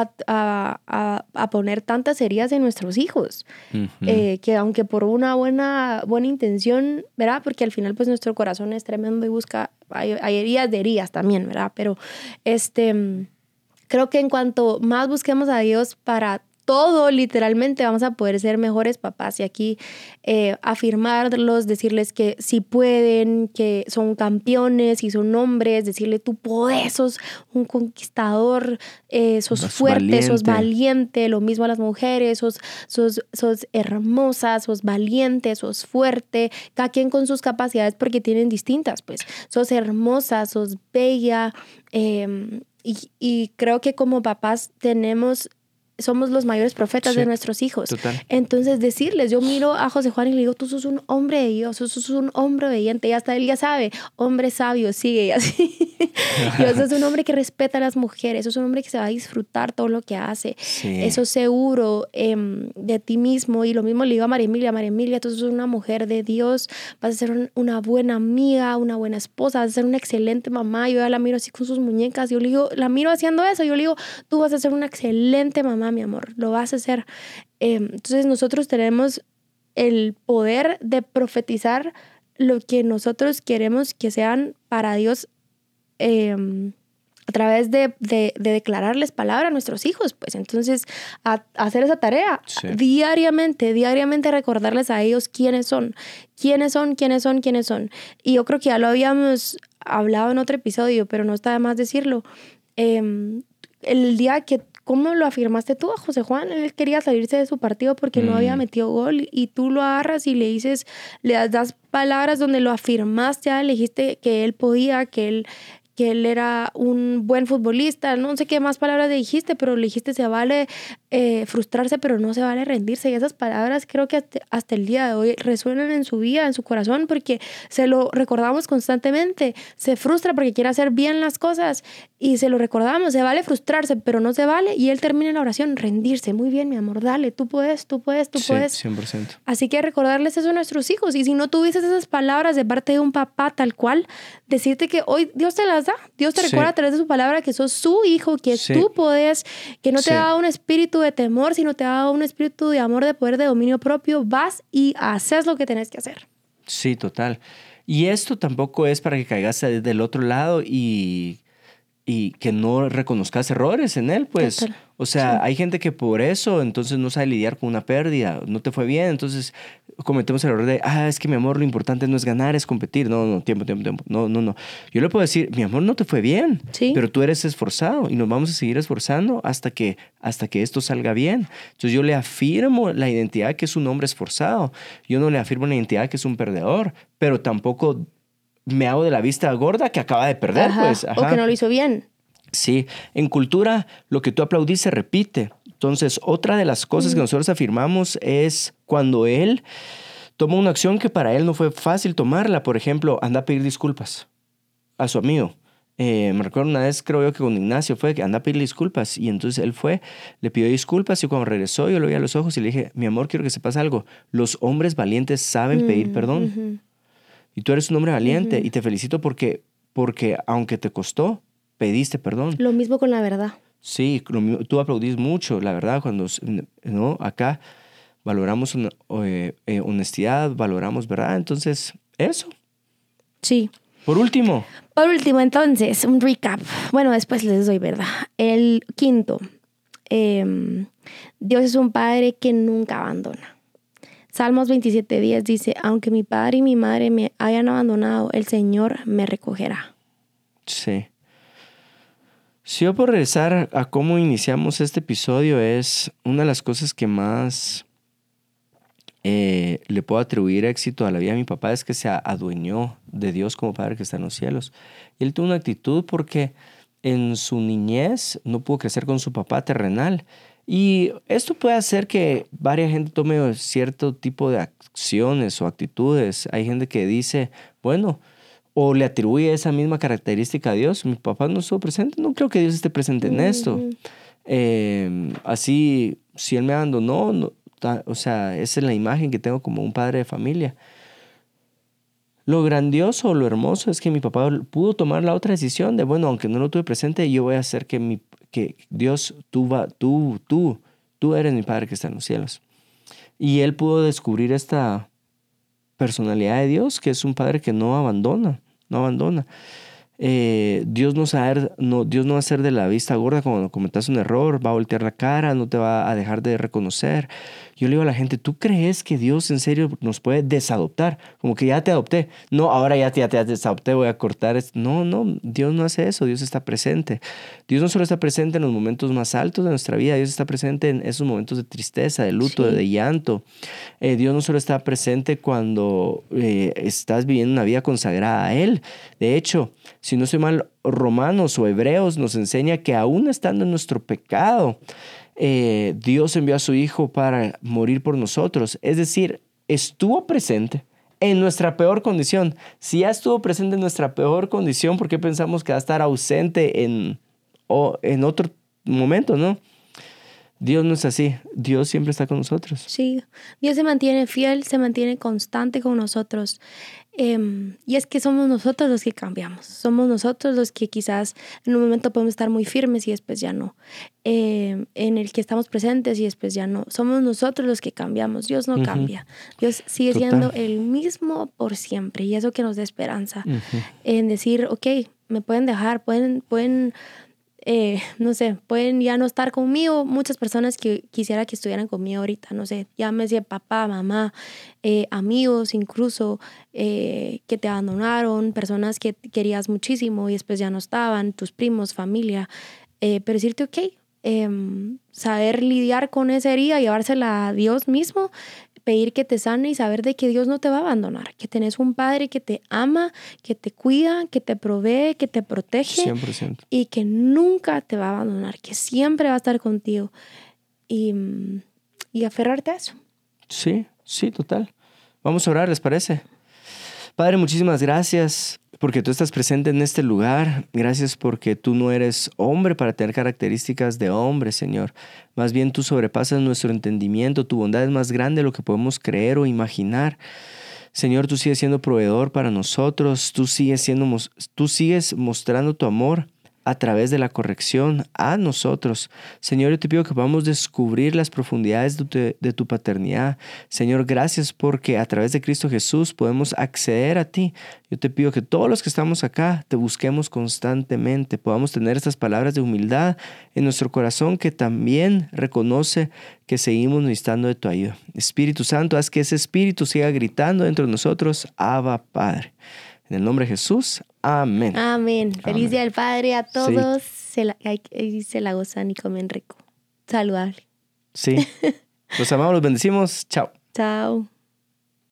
a poner tantas heridas en nuestros hijos, que aunque por una buena intención, ¿verdad? Porque al final pues nuestro corazón es tremendo y hay heridas de heridas también, ¿verdad? Pero creo que en cuanto más busquemos a Dios para todo, literalmente, vamos a poder ser mejores papás. Y aquí afirmarlos, decirles que sí pueden, que son campeones y son hombres, decirle tú podés, sos un conquistador, sos fuerte, sos valiente. Lo mismo a las mujeres, sos hermosa, sos valiente, sos fuerte, cada quien con sus capacidades porque tienen distintas, pues. Sos hermosa, sos bella, y creo que como papás somos los mayores profetas de nuestros hijos. Total. Entonces decirles, yo miro a José Juan y le digo, tú sos un hombre de Dios, tú sos un hombre obediente, y hasta él ya sabe, hombre sabio, sigue y así. Dios es un hombre que respeta a las mujeres, es un hombre que se va a disfrutar todo lo que hace, eso seguro de ti mismo. Y lo mismo le digo a María Emilia, tú sos una mujer de Dios, vas a ser una buena amiga, una buena esposa, vas a ser una excelente mamá. Yo ya la miro así con sus muñecas, yo le digo, la miro haciendo eso, yo le digo, tú vas a ser una excelente mamá, mi amor, lo vas a hacer. Entonces nosotros tenemos el poder de profetizar lo que nosotros queremos que sean para Dios, a través de declararles palabra a nuestros hijos, pues. Entonces, a hacer esa tarea diariamente recordarles a ellos quiénes son. Y yo creo que ya lo habíamos hablado en otro episodio, pero no está de más decirlo. El día que ¿cómo lo afirmaste tú a José Juan? Él quería salirse de su partido porque no había metido gol, y tú lo agarras y le dices, le das palabras donde lo afirmaste, le dijiste que él podía, que él era un buen futbolista, no sé qué más palabras le dijiste, pero le dijiste se vale frustrarse, pero no se vale rendirse. Y esas palabras creo que hasta el día de hoy resuenan en su vida, en su corazón, porque se lo recordamos constantemente. Se frustra porque quiere hacer bien las cosas y se lo recordamos, se vale frustrarse, pero no se vale. Y él termina la oración, rendirse. Muy bien, mi amor, dale, tú puedes. Sí, 100%. Así que recordarles eso a nuestros hijos. Y si no tuvieses esas palabras de parte de un papá tal cual, decirte que hoy Dios te las da. Dios te recuerda a través de su palabra que sos su hijo, que tú puedes, que no te ha dado un espíritu de temor, sino te ha dado un espíritu de amor, de poder, de dominio propio. Vas y haces lo que tenés que hacer. Sí, total. Y esto tampoco es para que caigas del otro lado y que no reconozcas errores en él, pues. Total. O sea, Sí. hay gente que por eso entonces no sabe lidiar con una pérdida, no te fue bien, entonces cometemos el error de, es que mi amor, lo importante no es ganar, es competir. No, no, tiempo. No, no, no. Yo le puedo decir, mi amor, no te fue bien, Sí. pero tú eres esforzado y nos vamos a seguir esforzando hasta que esto salga bien. Entonces yo le afirmo la identidad que es un hombre esforzado. Yo no le afirmo la identidad que es un perdedor, pero tampoco me hago de la vista gorda que acaba de perder, Ajá. pues. O que no lo hizo bien. Sí, en cultura lo que tú aplaudís se repite. Entonces, otra de las cosas que nosotros afirmamos es cuando él toma una acción que para él no fue fácil tomarla. Por ejemplo, anda a pedir disculpas a su amigo. Me recuerdo una vez, creo yo que con Ignacio fue que anda a pedir disculpas y entonces él fue, le pidió disculpas y cuando regresó yo lo vi a los ojos y le dije, mi amor, quiero que sepas algo. Los hombres valientes saben pedir perdón. Y tú eres un hombre valiente y te felicito porque aunque te costó, pediste perdón. Lo mismo con la verdad. Sí, tú aplaudís mucho, la verdad, cuando, ¿no? Acá valoramos honestidad, valoramos verdad, entonces, eso. Sí. Por último, entonces, un recap. Bueno, después les doy verdad. El quinto, Dios es un padre que nunca abandona. Salmos 27:10 dice, aunque mi padre y mi madre me hayan abandonado, el Señor me recogerá. sí. Si yo por regresar a cómo iniciamos este episodio, es una de las cosas que más le puedo atribuir éxito a la vida de mi papá es que se adueñó de Dios como Padre que está en los cielos. Y él tuvo una actitud porque en su niñez no pudo crecer con su papá terrenal. Y esto puede hacer que varias gente tome cierto tipo de acciones o actitudes. Hay gente que dice, bueno, o le atribuye esa misma característica a Dios. Mi papá no estuvo presente, no creo que Dios esté presente en esto. Así, si él me abandonó, no, o sea, esa es la imagen que tengo como un padre de familia. Lo grandioso, lo hermoso es que mi papá pudo tomar la otra decisión de, bueno, aunque no lo tuve presente, yo voy a hacer que Dios, tú eres mi Padre que está en los cielos. Y él pudo descubrir esta personalidad de Dios, que es un Padre que no abandona. Dios no va a ser de la vista gorda cuando cometas un error, va a voltear la cara, no te va a dejar de reconocer. Yo le digo a la gente, ¿tú crees que Dios en serio nos puede desadoptar? Como que ya te adopté. No, ahora ya te desadopté, voy a cortar esto. No, Dios no hace eso, Dios está presente. Dios no solo está presente en los momentos más altos de nuestra vida, Dios está presente en esos momentos de tristeza, de luto, Sí. de llanto. Dios no solo está presente cuando estás viviendo una vida consagrada a Él. De hecho, si no estoy mal, Romanos o Hebreos nos enseña que aún estando en nuestro pecado, Dios envió a su Hijo para morir por nosotros. Es decir, estuvo presente en nuestra peor condición. Si ya estuvo presente en nuestra peor condición, ¿por qué pensamos que va a estar ausente en otro momento, no? Dios no es así. Dios siempre está con nosotros. Sí, Dios se mantiene fiel, se mantiene constante con nosotros. Y es que somos nosotros los que cambiamos. Somos nosotros los que quizás en un momento podemos estar muy firmes y después ya no. En el que estamos presentes y después ya no. Somos nosotros los que cambiamos. Dios no cambia. Dios sigue siendo el mismo por siempre. Y eso que nos da esperanza. En decir, ok, me pueden dejar, pueden no sé, pueden ya no estar conmigo. Muchas personas que quisiera que estuvieran conmigo ahorita, no sé, llámese papá, mamá, amigos incluso, que te abandonaron, personas que querías muchísimo y después ya no estaban, tus primos, familia, pero decirte, ok, saber lidiar con esa herida, llevársela a Dios mismo, pedir que te sane y saber de que Dios no te va a abandonar, que tenés un Padre que te ama, que te cuida, que te provee, que te protege 100%. y que nunca te va a abandonar, que siempre va a estar contigo y aferrarte a eso. Sí, total. Vamos a orar, ¿les parece? Padre, muchísimas gracias porque tú estás presente en este lugar. Gracias porque tú no eres hombre para tener características de hombre, Señor. Más bien tú sobrepasas nuestro entendimiento. Tu bondad es más grande de lo que podemos creer o imaginar. Señor, tú sigues siendo proveedor para nosotros. Tú sigues mostrando tu amor a través de la corrección a nosotros. Señor, yo te pido que podamos descubrir las profundidades de tu paternidad. Señor, gracias porque a través de Cristo Jesús podemos acceder a ti. Yo te pido que todos los que estamos acá te busquemos constantemente, podamos tener estas palabras de humildad en nuestro corazón que también reconoce que seguimos necesitando de tu ayuda. Espíritu Santo, haz que ese espíritu siga gritando dentro de nosotros, Abba, Padre. En el nombre de Jesús, amén. Amén. Feliz Amén. Día del Padre a todos. Sí. Se la gozan y comen rico. Saludable. Sí. Los amamos, los bendecimos. Chao. Chao.